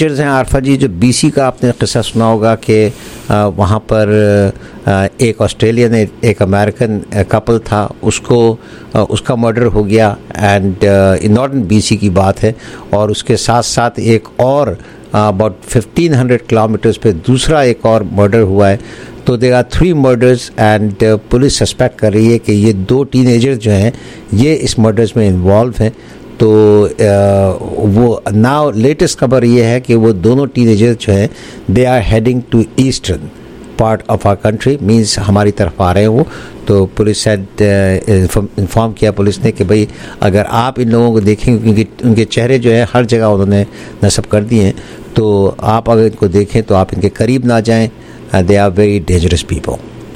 Teenagers हैं आरफा जी, जो BC का आपने किस्सा सुना होगा कि वहाँ पर एक ऑस्ट्रेलियन एक अमेरिकन कपल था, उसका मर्डर हो गया एंड नॉर्दर्न BC की बात है। और उसके साथ साथ एक और अबाउट 1500 किलोमीटर्स पे दूसरा एक और मर्डर हुआ है। तो there are 3 murders and police suspect कर रही है कि ये 2 टीनेजर्स जो हैं ये इस मर्डर्स में इन्वॉल्व हैं। तो वो नाउ लेटेस्ट खबर ये है कि वो दोनों टीनेजर्स जो हैं they are heading to eastern part of our country, means हमारी तरफ आ रहे हैं वो। तो पुलिस से इन्फॉर्म किया पुलिस ने कि भाई अगर आप इन लोगों को देखेंगे, क्योंकि उनके चेहरे जो है हर जगह उन्होंने नस्ब कर दिए हैं, तो आप अगर इनको देखें तो आप इनके करीब ना जाएं। They are very dangerous people.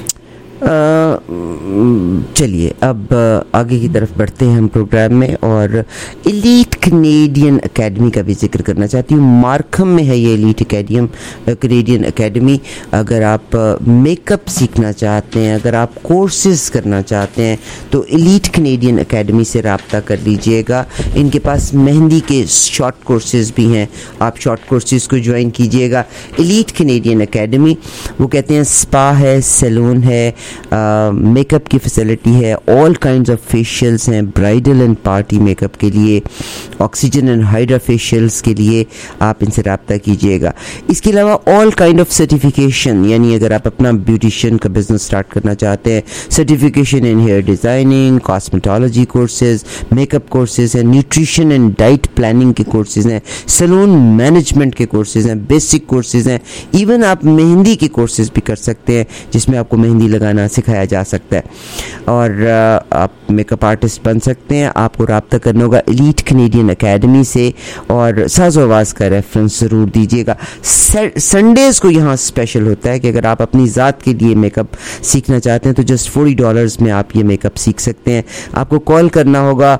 चलिए अब आगे की तरफ बढ़ते हैं हम प्रोग्राम में, और एलीट कैनेडियन एकेडमी का भी जिक्र करना चाहती हूँ। मार्खम में है ये एलीट कैनेडियन एकेडमी। अगर आप मेकअप सीखना चाहते हैं, अगर आप कोर्सेज करना चाहते हैं, तो एलीट कैनेडियन एकेडमी से रब्ता कर लीजिएगा। इनके पास मेहंदी के शॉर्ट कोर्सेज भी हैं, आप शॉर्ट कोर्सेज को ज्वाइन कीजिएगा। एलीट कैनेडियन एकेडमी, वो कहते हैं स्पा है, सैलून है, मेकअप की फैसिलिटी है, ऑल काइंड्स ऑफ फेशियल्स हैं, ब्राइडल एंड पार्टी मेकअप के लिए, ऑक्सीजन एंड हाइड्रा फेशियल्स के लिए आप इनसे रब्ता कीजिएगा। इसके अलावा ऑल काइंड ऑफ सर्टिफिकेशन, यानी अगर आप अपना ब्यूटिशियन का बिजनेस स्टार्ट करना चाहते हैं, certification in hair designing, cosmetology courses, makeup courses हैं, न्यूट्रिशन एंड डाइट प्लानिंग के कोर्सेज हैं, सैलून मैनेजमेंट के कोर्सेज हैं, बेसिक कोर्सेज हैं, इवन आप मेहंदी के कोर्सेज भी कर सकते हैं जिसमें आपको मेहंदी लगाना सिखाया जा सकता है, और आप मेकअप आर्टिस्ट बन सकते हैं। आपको रब्ता करना होगा एलीट कैनेडियन एकेडमी से, और साज़ो आवाज़ का रेफरेंस ज़रूर दीजिएगा। संडेज़ को यहाँ स्पेशल होता है कि अगर आप अपनी ज़ात के लिए मेकअप सीखना चाहते हैं तो जस्ट $40 में आप ये मेकअप सीख सकते हैं। आपको कॉल करना होगा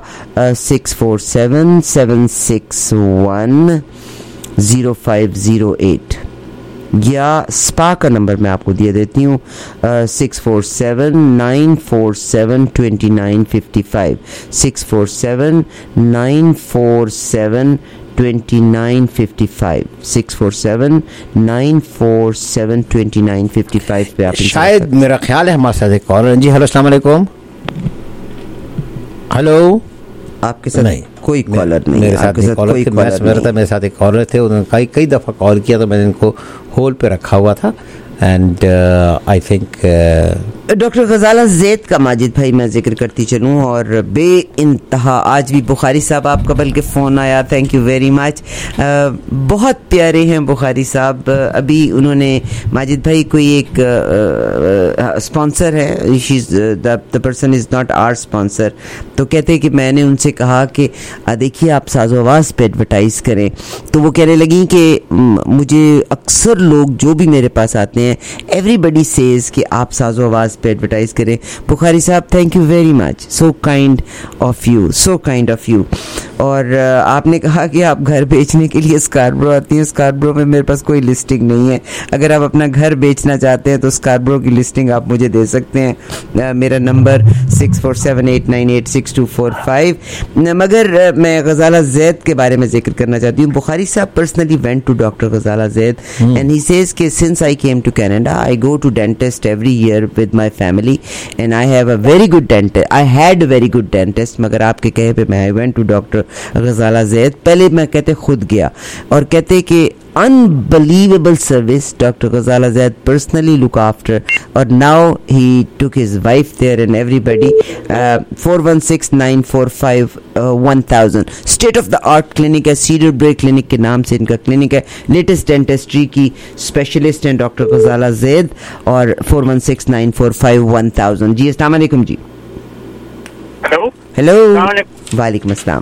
647-761-0508, या स्पा का नंबर मैं आपको दे देती हूँ 647-947-2955, 647-947-2955, 647-947-2955 पे आप शायद मेरा ख्याल है हमारे साथ एक कॉलर। जी हेलो, अस्सलाम वालेकुम। हेलो, आपके साथ नहीं कोई कॉलर नहीं, मेरे साथ कोई कॉलर थे। मेरे साथ एक कॉलर थे, उन्होंने कई दफ़ा कॉल किया तो मैंने इनको होल्ड पे रखा हुआ था। And I think doctor Ghazala Zaid का माजिद भाई मैं जिक्र करती चलूँ, और बे इंतहा आज भी बुखारी साहब आपका बल्कि फ़ोन आया, थैंक यू वेरी मच। बहुत प्यारे हैं बुखारी साहब। अभी उन्होंने माजिद भाई कोई एक स्पॉन्सर है, she is the person is not our sponsor, तो कहते हैं कि मैंने उनसे कहा कि देखिए आप साज़ो आवाज़ पे एडवर्टाइज़ करें, तो वो कहने लगी कि मुझे अक्सर लोग जो भी मेरे पास आते हैं एवरीबडी सेज कि आप साज़ो आवाज़ पे एडवर्टाइज करें। बुखारी साहब thank you very much, so kind of you, so kind of you. और आपने कहा कि आप घर बेचने के लिए स्कार्बरो आती हैं। स्कार्बरो में मेरे पास कोई लिस्टिंग नहीं है, अगर आप अपना घर बेचना चाहते हैं तो स्कार्बरो की लिस्टिंग आप मुझे दे सकते हैं। मेरा नंबर 6478986245। मगर मैं गजाला ज़ैद के बारे में जिक्र करना चाहती हूँ। बुखारी साहब personally went to doctor Ghazala Zaid and he says कि since I came to Canada, I go to dentist every year with my family and I have a very good dentist. I had a very good dentist, मगर आपके कहे पे मैं I went to Dr. गजाला ज़ैद। पहले मैं कहते खुद गया, और कहते कि unbelievable service, Dr. Ghazala Zaid personally look after, or now he took his wife there and everybody. 416-945-1000 state of the art clinic है, Cedar Brae clinic के नाम से इनका क्लिनिक है। लेटेस्ट डेंटिस्ट्री की स्पेशलिस्ट हैं डॉक्टर गजाला ज़ैद, और 416-945-1000। जी अस्सलाम वालेकुम जी। हेलो वालेकुम अस्सलाम।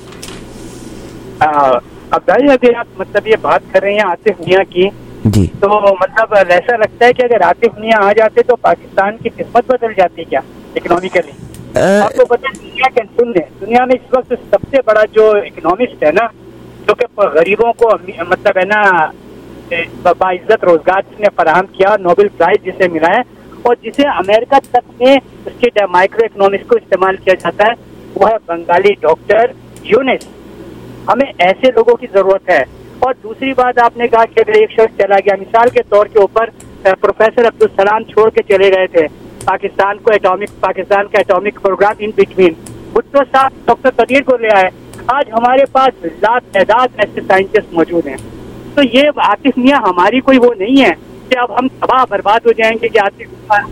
अब भाई अगर आप मतलब ये बात कर रहे हैं आतिफ मियां की जी, तो मतलब ऐसा लगता है कि अगर आतिफ मियां आ जाते तो पाकिस्तान की किस्मत बदल जाती क्या इकोनॉमिकली? आपको पता है दुनिया में इस वक्त सबसे बड़ा जो इकोनॉमिस्ट है ना, जो कि गरीबों को मतलब है ना बाइज्जत रोजगार जिसने फराहम किया, नोबेल प्राइज जिसे मिला है, और जिसे अमेरिका तक में उसके माइक्रो इकोनॉमिक्स को इस्तेमाल किया जाता है, वो है बंगाली डॉक्टर यूनिस। हमें ऐसे लोगों की जरूरत है, और दूसरी बात आपने कहा कि अगर एक शख्स चला गया, मिसाल के तौर के ऊपर प्रोफेसर अब्दुल सलाम छोड़ के चले गए थे पाकिस्तान का atomic program in between, Bhutto साहब डॉक्टर कदीर को ले आए। आज हमारे पास तादाद ऐसे साइंटिस्ट मौजूद हैं। तो ये आतिफ मियां हमारी कोई वो नहीं है कि अब हम तबाह बर्बाद हो जाएंगे कि आतिफ मियां।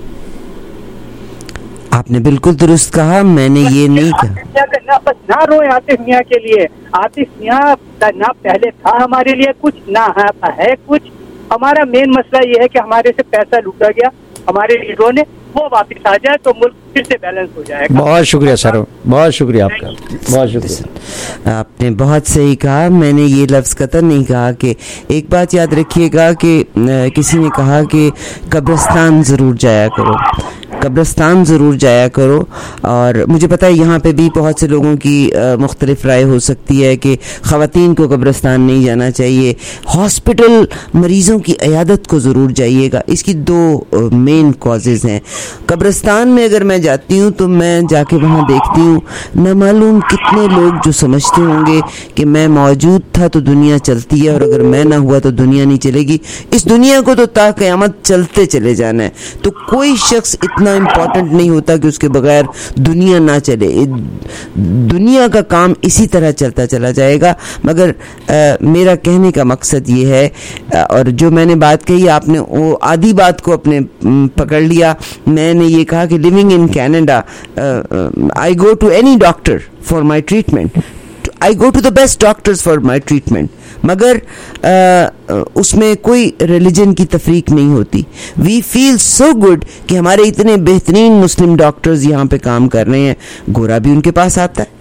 आपने बिल्कुल दुरुस्त कहा, मैंने ये नहीं कहा। बस ना रोए आतिफ मियां के लिए। आतिफ मियां ना पहले था हमारे लिए कुछ, ना है कुछ। हमारा मेन मसला ये है कि हमारे से पैसा लूटा गया हमारे लीडरों ने, वो वापस आ जाए तो मुल्क फिर से बैलेंस हो जाएगा। बहुत शुक्रिया सर, बहुत शुक्रिया आपका, बहुत शुक्रिया। आपने बहुत सही कहा, मैंने ये लफ्ज़ कतई नहीं कहा। कि एक बात याद रखिएगा कि किसी ने कहा कि कब्रिस्तान ज़रूर जाया करो, कब्रिस्तान ज़रूर जाया करो। और मुझे पता है यहाँ पे भी बहुत से लोगों की मुख्तलिफ राय हो सकती है कि ख़वातीन को कब्रिस्तान नहीं जाना चाहिए। हॉस्पिटल मरीज़ों की इयादत को ज़रूर जाइएगा। इसकी दो मेन कॉजेज़ हैं। कब्रिस्तान में अगर मैं जाती हूँ तो मैं जाके वहाँ देखती हूँ न मालूम कितने लोग जो समझते होंगे कि मैं मौजूद था तो दुनिया चलती है और अगर मैं ना हुआ तो दुनिया नहीं चलेगी। इस दुनिया को तो ता क़यामत चलते चले जाना है। तो कोई शख्स इतना इम्पोर्टेंट नहीं होता कि उसके बगैर दुनिया ना चले। दुनिया का काम इसी तरह चलता चला जाएगा। मगर मेरा कहने का मकसद ये है, और जो मैंने बात कही आपने वो आधी बात को अपने पकड़ लिया। मैंने ये कहा कि living in Canada I go to any doctor for my treatment, I go to the best doctors for my treatment. मगर उसमें कोई रिलीजन की तफरीक नहीं होती। वी फील सो गुड कि हमारे इतने बेहतरीन मुस्लिम डॉक्टर्स यहाँ पे काम कर रहे हैं। गोरा भी उनके पास आता है,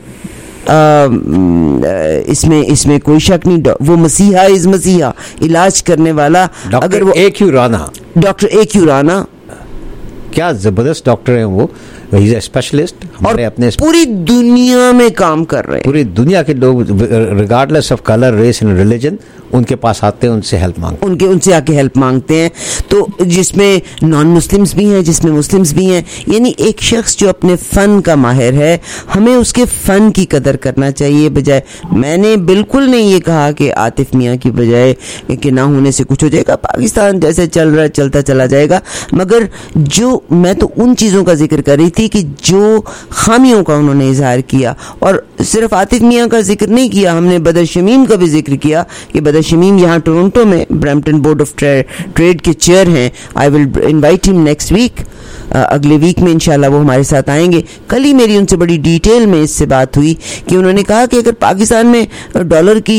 इसमें कोई शक नहीं। वो मसीहा इज मसीहा, इलाज करने वाला। अगर वो डॉक्टर A.Q. राना क्या जबरदस्त डॉक्टर हैं वो, ही इज स्पेशलिस्ट। और अपने पूरी दुनिया में काम कर रहे हैं। पूरी दुनिया के लोग regardless of colour, race and religion उनके पास आते हैं, उनसे हेल्प मांगते हैं, उनसे आके हेल्प मांगते हैं। तो जिसमें नॉन मुस्लिम्स भी हैं, जिसमें मुस्लिम्स भी हैं। यानी एक शख्स जो अपने फ़न का माहिर है, हमें उसके फ़न की कदर करना चाहिए। बजाय मैंने बिल्कुल नहीं ये कहा कि आतिफ मियाँ की बजाय कि ना होने से कुछ हो जाएगा, पाकिस्तान जैसे चल रहा है चलता चला जाएगा। मगर जो मैं तो उन चीज़ों का जिक्र कर रही थी कि जो खामियों का उन्होंने इजहार किया। और सिर्फ आतिफ मियाँ का जिक्र नहीं किया, हमने बदर शमीम का भी जिक्र किया कि बदर शमीम यहाँ टोरंटो में ब्रैम्पटन बोर्ड ऑफ ट्रेड के चेयर हैं। I will invite him next week, अगले वीक में इंशाल्लाह वो हमारे साथ आएंगे। कल ही मेरी उनसे बड़ी डिटेल में इससे बात हुई कि उन्होंने कहा कि अगर पाकिस्तान में डॉलर की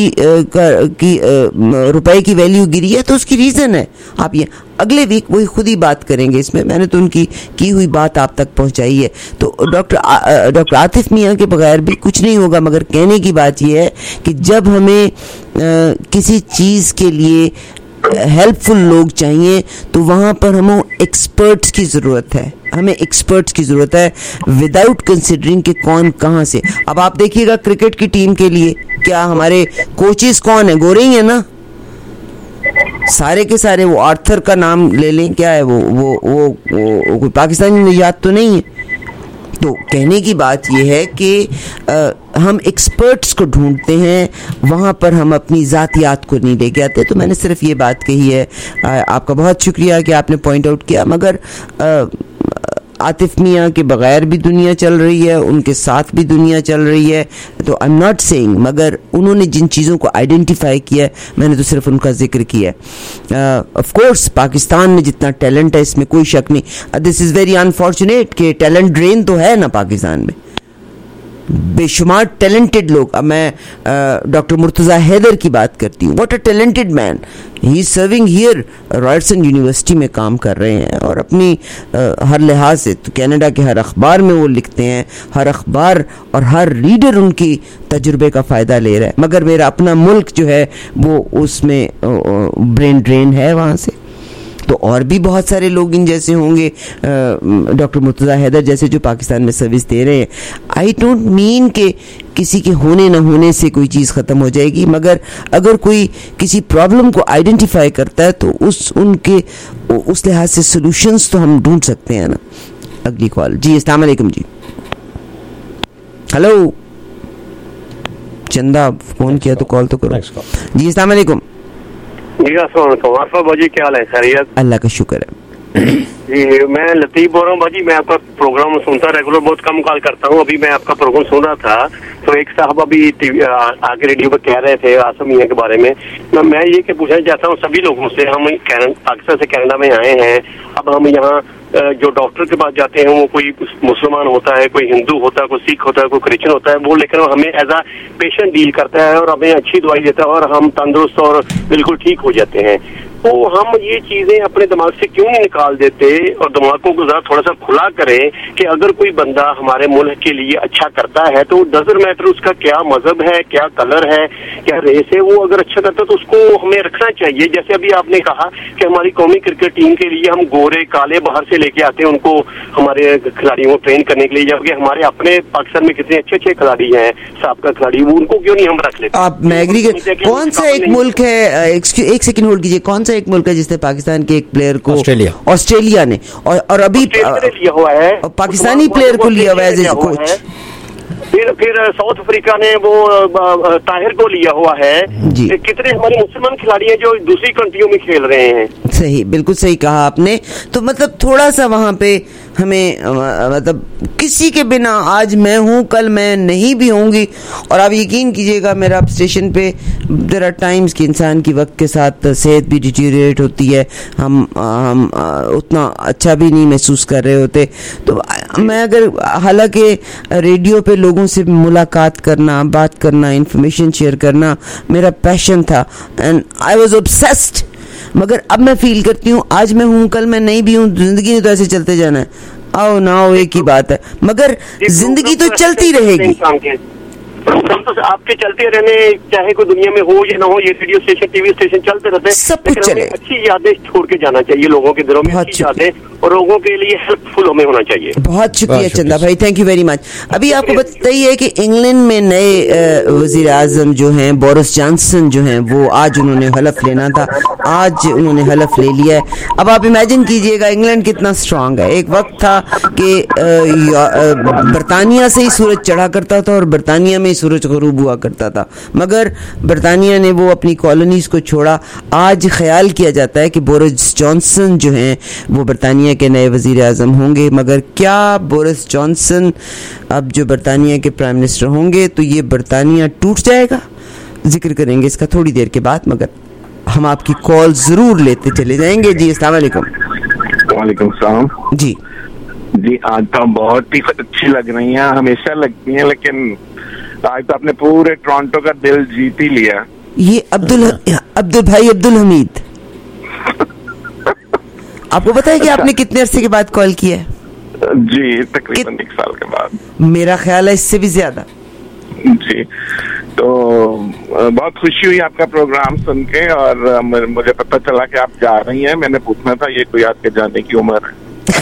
रुपए की वैल्यू गिरी है तो उसकी रीज़न है। आप ये अगले वीक वही खुद ही बात करेंगे इसमें। मैंने तो उनकी की हुई बात आप तक पहुंचाई है। तो डॉक्टर आतिफ मियाँ के बगैर भी कुछ नहीं होगा। मगर कहने की बात यह है कि जब हमें किसी चीज़ के लिए हेल्पफुल लोग चाहिए तो वहाँ पर हमें एक्सपर्ट्स की ज़रूरत है। हमें एक्सपर्ट्स की ज़रूरत है विदाउट कंसिडरिंग कि कौन कहाँ से। अब आप देखिएगा क्रिकेट की टीम के लिए क्या हमारे कोचेस कौन है, गोरे ही है ना सारे के सारे। वो आर्थर का नाम ले लें, क्या है वो कोई पाकिस्तानी निजात तो नहीं है। तो कहने की बात यह है कि हम एक्सपर्ट्स को ढूंढते हैं, वहाँ पर हम अपनी ज़ातियात को नहीं लेके आते। तो मैंने सिर्फ ये बात कही है। आपका बहुत शुक्रिया कि आपने पॉइंट आउट किया। मगर आतिफ मियाँ के बगैर भी दुनिया चल रही है, उनके साथ भी दुनिया चल रही है। तो आई एम नॉट सेइंग, मगर उन्होंने जिन चीज़ों को आइडेंटिफाई किया है मैंने तो सिर्फ उनका जिक्र किया है। ऑफ कोर्स पाकिस्तान में जितना टैलेंट है इसमें कोई शक नहीं। दिस इज़ वेरी अनफॉर्चुनेट कि टैलेंट ड्रेन तो है ना पाकिस्तान में, बेशुमार टैलेंटेड लोग। अब मैं डॉक्टर मुर्तज़ा हैदर की बात करती हूँ। What a talented man, he is serving here, Ryerson university में काम कर रहे हैं और अपनी हर लिहाज से तो कनाडा के हर अखबार में वो लिखते हैं। हर अखबार और हर रीडर उनकी तजुर्बे का फ़ायदा ले रहा है। मगर मेरा अपना मुल्क जो है वो उसमें ब्रेन ड्रेन है वहाँ से। तो और भी बहुत सारे लोग इन जैसे होंगे, डॉक्टर मुर्तज़ा हैदर जैसे, जो पाकिस्तान में सर्विस दे रहे हैं। आई डोंट मीन कि किसी के होने ना होने से कोई चीज़ ख़त्म हो जाएगी। मगर अगर कोई किसी प्रॉब्लम को आइडेंटिफाई करता है तो उस लिहाज से सॉल्यूशंस तो हम ढूंढ सकते हैं ना। अगली कॉल जी। अस्सलाम वालेकुम जी। हेलो चंदा फोन किया तो कॉल तो करो जी। अस्सलाम वालेकुम। जी अस्सलाम वालेकुम बाजी, क्या हाल है? खैरियत? अल्लाह का शुक्र है जी। मैं लतीफ बोल रहा हूँ बाजी, मैं आपका प्रोग्राम सुनता रेगुलर, बहुत कम कॉल करता हूँ। अभी मैं आपका प्रोग्राम सुन रहा था तो एक साहब अभी टीवी आगे रेडियो पर कह रहे थे आसम मियां के बारे में। मैं ये कि पूछना चाहता हूँ सभी लोगों से, हम पाकिस्तान से कनाडा में आए हैं, अब हम यहाँ जो डॉक्टर के पास जाते हैं वो कोई मुसलमान होता है, कोई हिंदू होता है, कोई सिख होता है, कोई क्रिश्चियन होता है, वो लेकिन हमें एज अ पेशेंट डील करता है और हमें अच्छी दवाई देता है और हम तंदुरुस्त और बिल्कुल ठीक हो जाते हैं। तो हम ये चीजें अपने दिमाग से क्यों नहीं निकाल देते और दिमाग को जरा थोड़ा सा खुला करें कि अगर कोई बंदा हमारे मुल्क के लिए अच्छा करता है तो डजंट मैटर उसका क्या मजहब है, क्या कलर है, क्या रेस है, वो अगर अच्छा करता है तो उसको हमें रखना चाहिए। जैसे अभी आपने कहा कि हमारी कौमी क्रिकेट टीम के लिए हम गोरे काले बाहर से लेके आते हैं उनको हमारे खिलाड़ियों को ट्रेन करने के लिए, जबकि हमारे अपने पाकिस्तान में कितने अच्छे अच्छे खिलाड़ी हैं, साबका खिलाड़ी, वो उनको क्यों नहीं हम रख लेते? आप मैं एग्री कौन सा एक मुल्क है, एक सेकंड होल्ड कीजिए, कौन सा एक मुल्क है जिसने पाकिस्तान के एक प्लेयर को? ऑस्ट्रेलिया ने, और अभी लिया हुआ है, पाकिस्तानी प्लेयर को लिया हुआ है एज ए कोच। फिर साउथ अफ्रीका ने वो ताहिर को लिया हुआ है जी। कितने हमारे मुसलमान खिलाड़ी हैं जो दूसरी कंट्रियों में खेल रहे हैं। सही, बिल्कुल सही कहा आपने। तो मतलब थोड़ा सा वहां पे हमें मतलब किसी के बिना आज मैं हूं कल मैं नहीं भी होंगी, और आप यकीन कीजिएगा मेरा स्टेशन पे देयर आर टाइम्स कि इंसान की वक्त के साथ सेहत भी डिटीरिएट होती है, हम उतना अच्छा भी नहीं महसूस कर रहे होते। तो मैं अगर हालांकि रेडियो पे लोगों से मुलाकात करना, बात करना, इंफॉर्मेशन शेयर करना मेरा पैशन था एंड आई वाज ऑब्सेस्ड, मगर अब मैं फील करती हूँ आज मैं हूँ कल मैं नहीं भी हूँ, जिंदगी ने तो ऐसे चलते जाना है, आओ ना आओ एक ही बात है, मगर जिंदगी तो चलती रहेगी। तो आपके चलते रहने चाहे कोई दुनिया में हो या ना हो, ये रेडियो स्टेशन टीवी स्टेशन चलते रहते हैं, सब कुछ चले। अच्छी यादें छोड़ के जाना चाहिए लोगों के दिलों में, अच्छी यादें, और लोगों के लिए हेल्पफुल हमें होना चाहिए। बहुत शुक्रिया चंदा भाई, थैंक यू वेरी मच। अभी आपको बताइए कि इंग्लैंड में नए वजीर आजम जो हैं बोरिस जॉनसन जो हैं, वो आज उन्होंने हलफ लेना था, आज उन्होंने हलफ ले लिया है। अब आप इमेजिन कीजिएगा इंग्लैंड कितना स्ट्रांग है। एक वक्त था कि बरतानिया से ही सूरज चढ़ा करता था और बरतानिया में सूरज गरूब हुआ करता था, मगर बरतानिया ने वो अपनी कॉलोनीज को छोड़ा। आज ख्याल किया जाता है कि बोरिस जॉनसन जो हैं वो बरतानिया के नए वजीर आजम होंगे, मगर क्या बोरिस जॉनसन अब जो बरतानिया के प्राइम मिनिस्टर होंगे तो ये बरतानिया टूट जाएगा? जिक्र करेंगे इसका थोड़ी देर के बाद, मगर हम आपकी कॉल जरूर लेते चले जाएंगे। जी अस्सलाम वालेकुम। वालेकुम सलाम। जी जी, आज तो बहुत ही अच्छी लग रही हैं, हमेशा लगती हैं, लेकिन आज तो आपने पूरे टोरंटो का दिल जीत ही लिया। ये अब्दुल भाई अब्दुल हमीद, आपको पता है कि आपने कितने अरसे के बाद कॉल किया है? जी, तकरीबन 1 साल के बाद। मेरा ख्याल है इससे भी ज्यादा। जी, तो बहुत खुशी हुई आपका प्रोग्राम सुन के, और मुझे पता चला कि आप जा रही हैं। मैंने पूछना था ये कोई आपके जाने की उम्र है?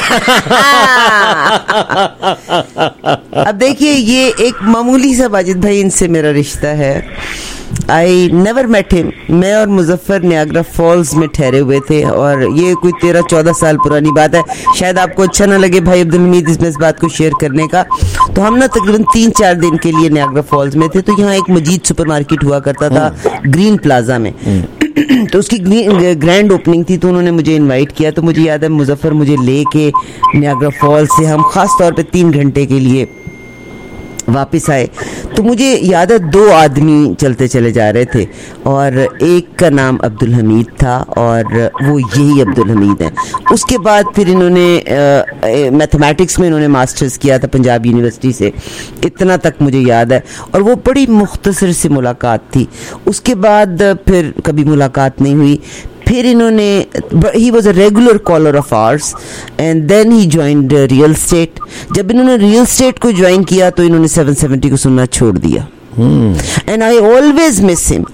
अब देखिए ये एक मामूली सा वाजिद भाई, इनसे मेरा रिश्ता है। I never met him. मैं और मुजफ्फर नियाग्रा फॉल्स में ठहरे हुए थे, और ये कोई 13-14 साल पुरानी बात है। शायद आपको अच्छा ना लगे भाई अब्दुल हमीद इसमें इस बात को शेयर करने का। तो हम ना तकरीबन 3-4 दिन के लिए नियाग्रा फॉल्स में थे। तो यहाँ एक मजीद सुपरमार्केट हुआ करता था ग्रीन प्लाजा में, तो उसकी ग्रैंड ओपनिंग थी, तो उन्होंने मुझे इनवाइट किया। तो मुझे याद है मुजफ्फर मुझे लेके नियाग्रा फॉल्स से हम खास तौर पे 3 घंटे के लिए वापस आए। तो मुझे याद है 2 आदमी चलते चले जा रहे थे, और एक का नाम अब्दुल हमीद था, और वो यही अब्दुल हमीद हैं। उसके बाद फिर इन्होंने मैथमेटिक्स में इन्होंने मास्टर्स किया था पंजाब यूनिवर्सिटी से, इतना तक मुझे याद है। और वो बड़ी मुख्तसर सी मुलाकात थी, उसके बाद फिर कभी मुलाकात नहीं हुई। फिर इन्होंने he was a regular caller of ours, and then he joined real estate. जब इन्होंने रियल स्टेट को ज्वाइन किया तो इन्होंने 770 को सुनना छोड़ दिया। And I always miss him.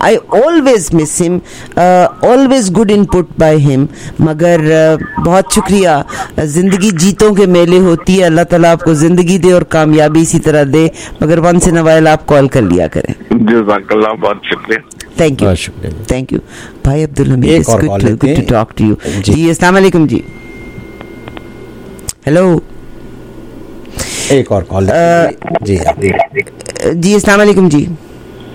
Always good input by him. मगर बहुत शुक्रिया। जिंदगी जीतों के मेले होती है, अल्लाह ताला आपको जिंदगी दे और कामयाबी इसी तरह दे, मगर वंस इन अ व्हाइल आप कॉल कर लिया करें। जज़ाकल्लाह, बहुत शुक्रिया। थैंक यू भाई Abdul Hamid, it's good to talk to you. जी अस्सलाम वालेकुम। जी हेलो, एक और कॉल। जी अस्सलाम वालेकुम। जी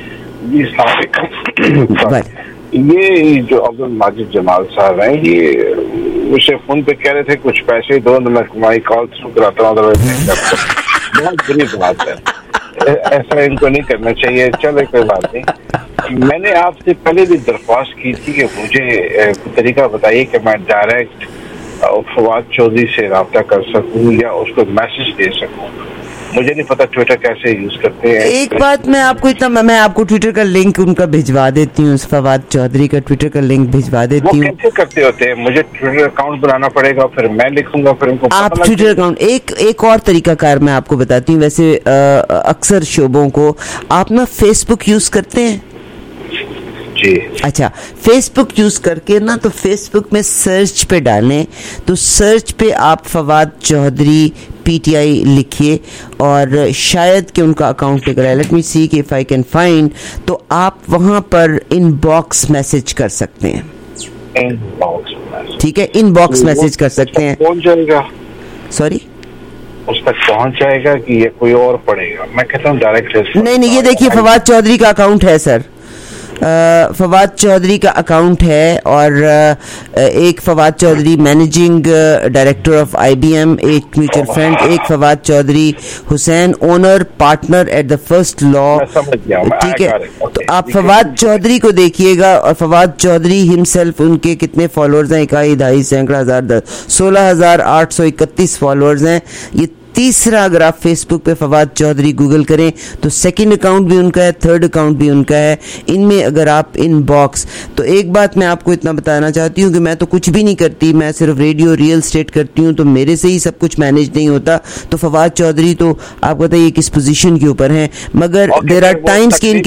जी अस्सलाम। ये जो अब्दुल माजिद जमाल साहब हैं, ये मुझे फोन पे कह रहे थे कुछ पैसे दो, मैं तुम्हारी कॉल थ्रू कराता हूँ, बहुत बुरी बात है, ऐसा इनको नहीं करना चाहिए। चलो कोई बात नहीं। मैंने आपसे पहले भी दरख्वास्त की थी कि मुझे तरीका बताइए कि मैं डायरेक्ट फवाद चौधरी से रब्ता कर सकूं या उसको मैसेज दे सकूं। मुझे नहीं पता ट्विटर कैसे यूज करते हैं। एक बात मैं आपको ट्विटर का लिंक उनका भिजवा देती हूँ, फवाद चौधरी का ट्विटर का लिंक भिजवा देती हूँ। कैसे करते होते हैं? मुझे ट्विटर अकाउंट बनाना पड़ेगा, फिर मैं लिखूंगा, फिर उनको आप ट्विटर अकाउंट एक और तरीकाकार मैं आपको बताती हूँ। वैसे अक्सर शोबों को आप ना फेसबुक यूज करते हैं? जी। अच्छा, फेसबुक यूज करके ना तो फेसबुक में सर्च पे डालें, तो सर्च पे आप फवाद चौधरी PTI लिखिए और शायद कि उनका अकाउंट लेकर आए। लेट मी सी कि इफ आई कैन फाइंड, तो आप वहां पर इनबॉक्स मैसेज कर सकते हैं। ठीक है, इनबॉक्स मैसेज कर सकते हैं। पहुंच जाएगा? सॉरी, उस तक पहुंच जाएगा कि ये कोई और पड़ेगा? मैं कहता हूँ डायरेक्ट। नहीं, ये देखिए फवाद चौधरी का अकाउंट है सर, फवाद चौधरी का अकाउंट है और एक Fawad Chaudhry managing director of IBM, एक म्यूचुअल फंड, एक Fawad Chaudhry Hussain owner partner at the first law. ठीक है, तो आप फवाद चौधरी को देखिएगा और फवाद चौधरी हिमसेल्फ, उनके कितने फॉलोअर्स हैं? 1 2 सैकड़ा हज़ार 16,831 फॉलोअर्स हैं। ये तीसरा, अगर आप फेसबुक पे फवाद चौधरी गूगल करें तो सेकंड अकाउंट भी उनका है, थर्ड अकाउंट भी उनका है। इनमें अगर आप इनबॉक्स, तो एक बात मैं आपको इतना बताना चाहती हूँ कि मैं तो कुछ भी नहीं करती, मैं सिर्फ रेडियो रियल स्टेट करती हूँ, तो मेरे से ही सब कुछ मैनेज नहीं होता। तो फवाद चौधरी तो आप बताइए किस पोजीशन के ऊपर हैं, मगर देयर आर टाइम्स कि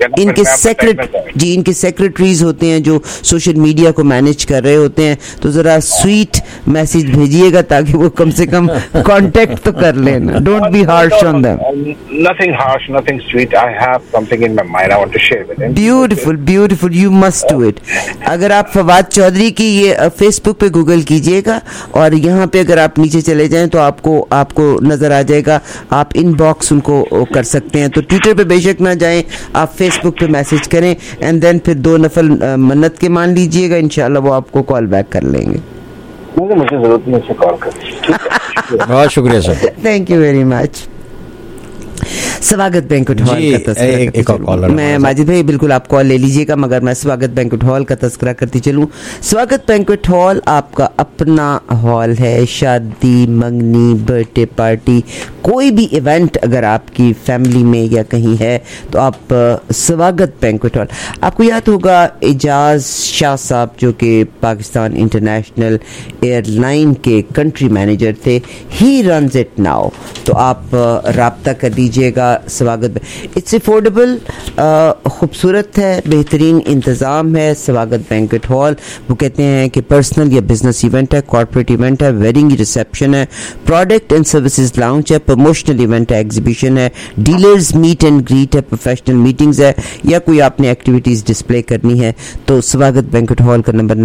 इनके सेक्रेटरीज होते हैं जो सोशल मीडिया को मैनेज कर रहे होते हैं, तो जरा स्वीट मैसेज भेजिएगा ताकि वो कम से कम कांटेक्ट तो कर लेना। Don't be harsh on them. Nothing harsh, nothing sweet. I have something in my mind I want to share with him. Beautiful. You must do it. अगर आप फवाद चौधरी की ये फेसबुक पे गूगल कीजिएगा और यहाँ पे अगर आप नीचे चले जाएं तो आपको नजर आ जाएगा, आप इनबॉक्स उनको कर सकते हैं। तो ट्विटर पे बेशक ना जाएं, आप फेसबुक पे मैसेज करें एंड देन फिर 2 नफल मन्नत के मान लीजिएगा, इंशाल्लाह वो आपको कॉल बैक कर लेंगे। मुझे जरूरत नहीं है कॉल करने। बहुत शुक्रिया sir, thank you very much. Swagat banquet hall का तस्करा, मैं माजिद भाई बिल्कुल आप कॉल ले लीजिएगा, मगर मैं स्वागत बैंक्वेट हॉल का तस्करा करती चलूं। स्वागत बैंक्वेट हॉल आपका अपना हॉल है। शादी, मंगनी, बर्थडे पार्टी, कोई भी इवेंट अगर आपकी फैमिली में या कहीं है तो आप स्वागत बैंक्वेट हॉल। आपको याद होगा एजाज शाह साहब जो कि पाकिस्तान इंटरनेशनल एयरलाइन के कंट्री मैनेजर थे, ही रन्स इट नाउ। तो आप राब्ता कर लीजिएगा स्वागत। इट्स अफोर्डेबल, खूबसूरत है, बेहतरीन इंतज़ाम है। स्वागत बैंक्वेट हॉल, वो कहते हैं कि पर्सनल या बिजनेस इवेंट है, कॉर्पोरेट इवेंट है, वेडिंग रिसेप्शन है, प्रोडक्ट एंड सर्विसेज लाउंज है, प्रमोशनल इवेंट है, एग्जीबिशन है, डीलर्स मीट एंड ग्रीट है, प्रोफेशनल मीटिंग्स है, या कोई आपने एक्टिविटीज़ डिस्प्ले करनी है तो स्वागत बैंक्वेट हॉल का नंबर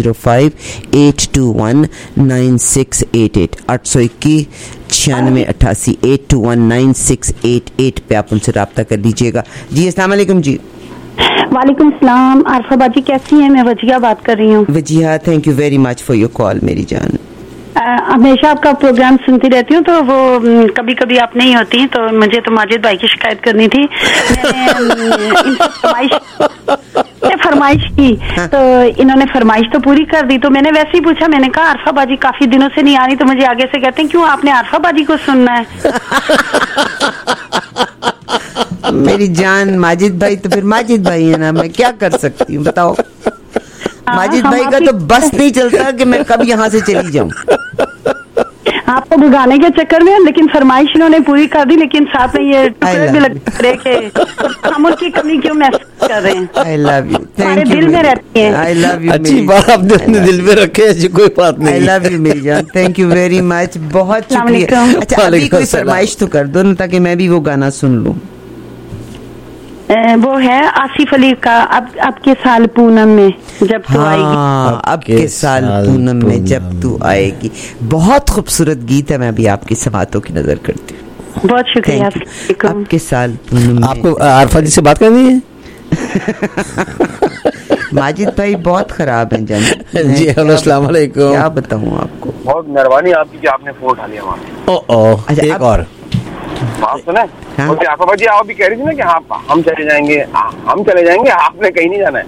9058219688 821 9688 8219688 पे आप उनसे रब्ता कर लीजिएगा। जी अस्सलाम वालेकुम। जी वालेकुम सलाम। आरफा बाजी कैसी हैं? मैं वजिया बात कर रही हूँ। Wajiha, thank you very much for your call मेरी जान। हमेशा आपका प्रोग्राम सुनती रहती हूँ, तो वो कभी कभी आप नहीं होती, तो मुझे तो माजिद भाई की शिकायत करनी थी। मैंने इनसे फरमाइश की, तो इन्होंने फरमाइश तो पूरी कर दी। तो मैंने वैसे ही पूछा, मैंने कहा आरफा बाजी काफी दिनों से नहीं आ रही, तो मुझे आगे से कहते हैं क्यों आपने आरफा बाजी को सुनना है? मेरी जान, माजिद भाई तो फिर माजिद भाई है ना, मैं क्या कर सकती हूँ बताओ। माजिद भाई का तो बस नहीं चलता कि मैं कब यहाँ से चली जाऊँ आपको भगाने के चक्कर में। लेकिन फरमाइश इन्होंने पूरी कर दी, लेकिन साथ में ये टुकड़े भी लग रहे कि हम उनकी कमी क्यों महसूस कर रहे हैं। आई लव यू, हमारे दिल में रहती है। आई लव यू, अच्छी बात आपने अपने दिल में रखे, ऐसी कोई बात नहीं। आई लव यू मेरी जान, थैंक यू वेरी मच, बहुत शुक्रिया। अच्छा अभी कोई फरमाइश तो कर दो ना ताकि मैं भी वो गाना सुन लूँ। वो है आसिफ अली का अब के साल पूनम में जब तू आएगी। अब के साल पूनम में जब तू आएगी, बहुत खूबसूरत गीत है। मैं अभी आपकी समातों की नजर करती हूँ। बहुत शुक्रिया। अब के साल पूनम में। आपको आरफा जी से बात करनी है? माजिद भाई बहुत खराब हैं जान जी। हेलो, अस्सलाम वालेकुम। क्या बताऊँ आपको, बहुत मेहरबानी आपकी कि आपने फोन उठा लिया वहाँ। अच्छा, एक और बात सुने, हाँ? आफा जी आप भी कह रही थी ना कि हाँ हम चले जाएंगे, आपने कहीं नहीं जाना है।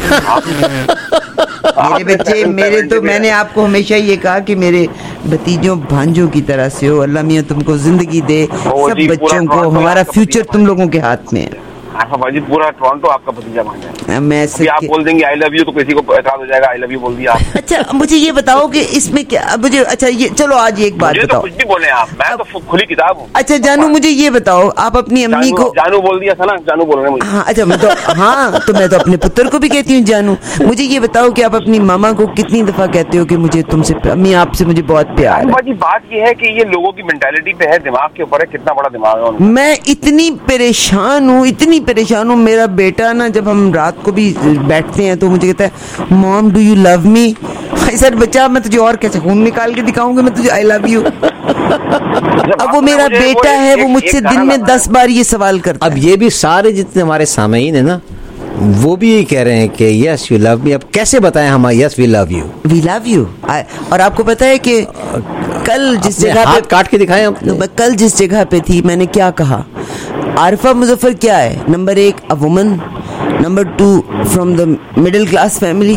मेरे बच्चे मेरे तो मैंने आपको हमेशा ये कहा कि मेरे भतीजों भांजों की तरह से हो, अल्लाह मियां तुमको जिंदगी दे, सब बच्चों को, हमारा फ्यूचर तुम लोगों के हाथ में है। भाजी पूरा टोरंटो आपका भतीजा मान जाए। मैं आप बोल देंगे आई लव यू तो किसी को एतराज हो जाएगा, आई लव यू बोल दिया आप। अच्छा मुझे ये बताओ कि इसमें क्या, मुझे अच्छा ये चलो आज एक बात बताओ। तो कुछ भी बोले आप, मैं तो खुली किताब हूँ। अच्छा जानू मुझे ये बताओ, आप अपनी अम्मी को जानू बोल दिया था ना, जानू बोल रहे हैं। हाँ अच्छा मैं तो अपने पुत्र को भी कहती हूँ जानू। मुझे ये बताओ कि आप अपनी मामा को कितनी दफा कहते हो कि मुझे तुमसे, अम्मी आपसे मुझे बहुत प्यार है। बाजी बात ये है कि ये लोगों की मेंटालिटी पे है, दिमाग के ऊपर है, कितना बड़ा दिमाग है उनका। मैं इतनी परेशान हूँ, मेरा बेटा ना जब हम रात को भी बैठते हैं तो मुझे कहता है mom do you love me. सर बच्चा मैं तुझे और कैसे खून निकाल के दिखाऊंगा मैं तुझे आई लव यू। अब वो मेरा बेटा है, वो मुझसे दिन में 10 बार ये सवाल करता है। अब ये भी सारे जितने हमारे सामईन है ना, वो भी यही कह रहे हैं कि यस यू लव मी। अब कैसे बताएं हम यस वी लव यू। और आपको पता है कि कल जिस जगह पे काट के दिखाएं हम, कल जिस जगह पे थी मैंने क्या कहा, आरिफा मुजफ्फर क्या है, number 1 a woman, number 2 from the middle class family,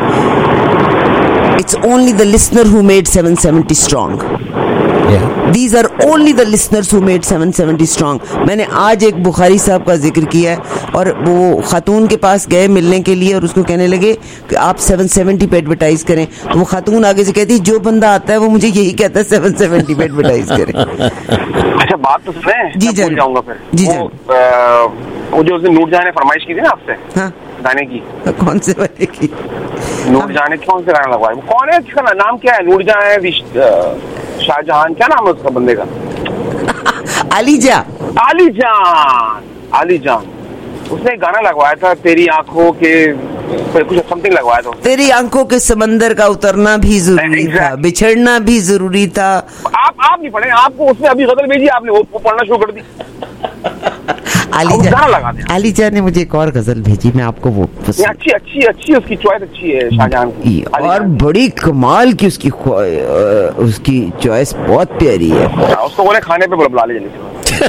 it's only the listener who made 770 strong. These are only the listeners who made 770 strong. मैंने आज एक बुखारी साहब का जिक्र किया है और वो खातून के पास गए मिलने के लिए और उसको कहने लगे कि आप 770 पे एडवर्टाइज करें, तो वो खातून आगे से कहती जो बंदा आता है वो मुझे यही कहता है 770 पे एडवर्टाइज करें। अच्छा बात तो सुने, जी जान जाऊंगा फिर जी जान। वो जो उसने नूर जहां ने फरमाइश की थी ना आपसे, हाँ गाने की, कौन से वाले की? नूर जहां ने कौन से गाना लगवाया, वो कौन है, किसका नाम क्या है? नूर जहां है, शाहजहान, क्या नाम है उसका बंदे का? अली जान। उसने एक गाना लगवाया था, तेरी आंखों के कुछ समथिंग लगवाया था। तेरी आंखों के समंदर का उतरना भी जरूरी था, बिछड़ना भी जरूरी था। आप नहीं पढ़े, आपको उसने अभी गजल भेजी, आपने वो पढ़ना शुरू कर दी। अली जान ने मुझे एक और गजल भेजी, मैं आपको वो अच्छी उसकी चॉइस अच्छी है शाहजहान की, और बड़ी कमाल की उसकी चॉइस बहुत प्यारी है। उसको बोले खाने पे बुला ले जल्दी।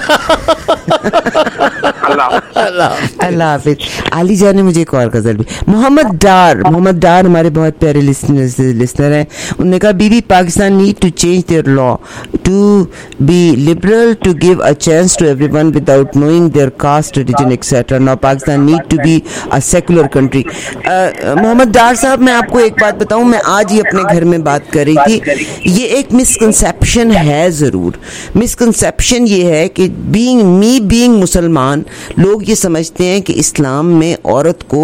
अल्लाह हाफिज। अली जान ने मुझे एक और गजल भी, मोहम्मद डार हमारे बहुत प्यारे लिसनर हैं, उन्होंने कहा बीबी Pakistan need to change their law to be liberal, to give a chance to everyone without knowing their caste, religion etcetera. Now Pakistan need to be a secular country. Mohammad Dar साहब मैं आपको एक बात बताऊं, मैं आज ही अपने घर में बात कर रही थी, ये एक मिसकंसेप्शन है, जरूर मिसकंसेप्शन ये है कि बीइंग मुसलमान लोग ये समझते हैं कि इस्लाम में औरत को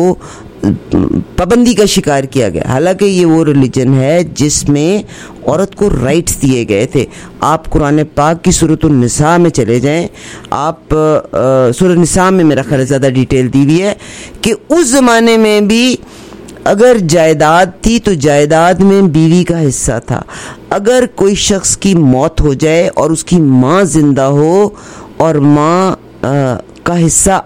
पाबंदी का शिकार किया गया, हालांकि ये वो रिलीजन है जिसमें औरत को राइट्स दिए गए थे। आप कुरान पाक की सूरह निसा में चले जाएं, आप सूरह निसा में मेरा ख्याल ज़्यादा डिटेल दी हुई है कि उस ज़माने में भी अगर जायदाद थी तो जायदाद में बीवी का हिस्सा था। अगर कोई शख्स की मौत हो जाए और उसकी माँ जिंदा हो और माँ का हिस्सा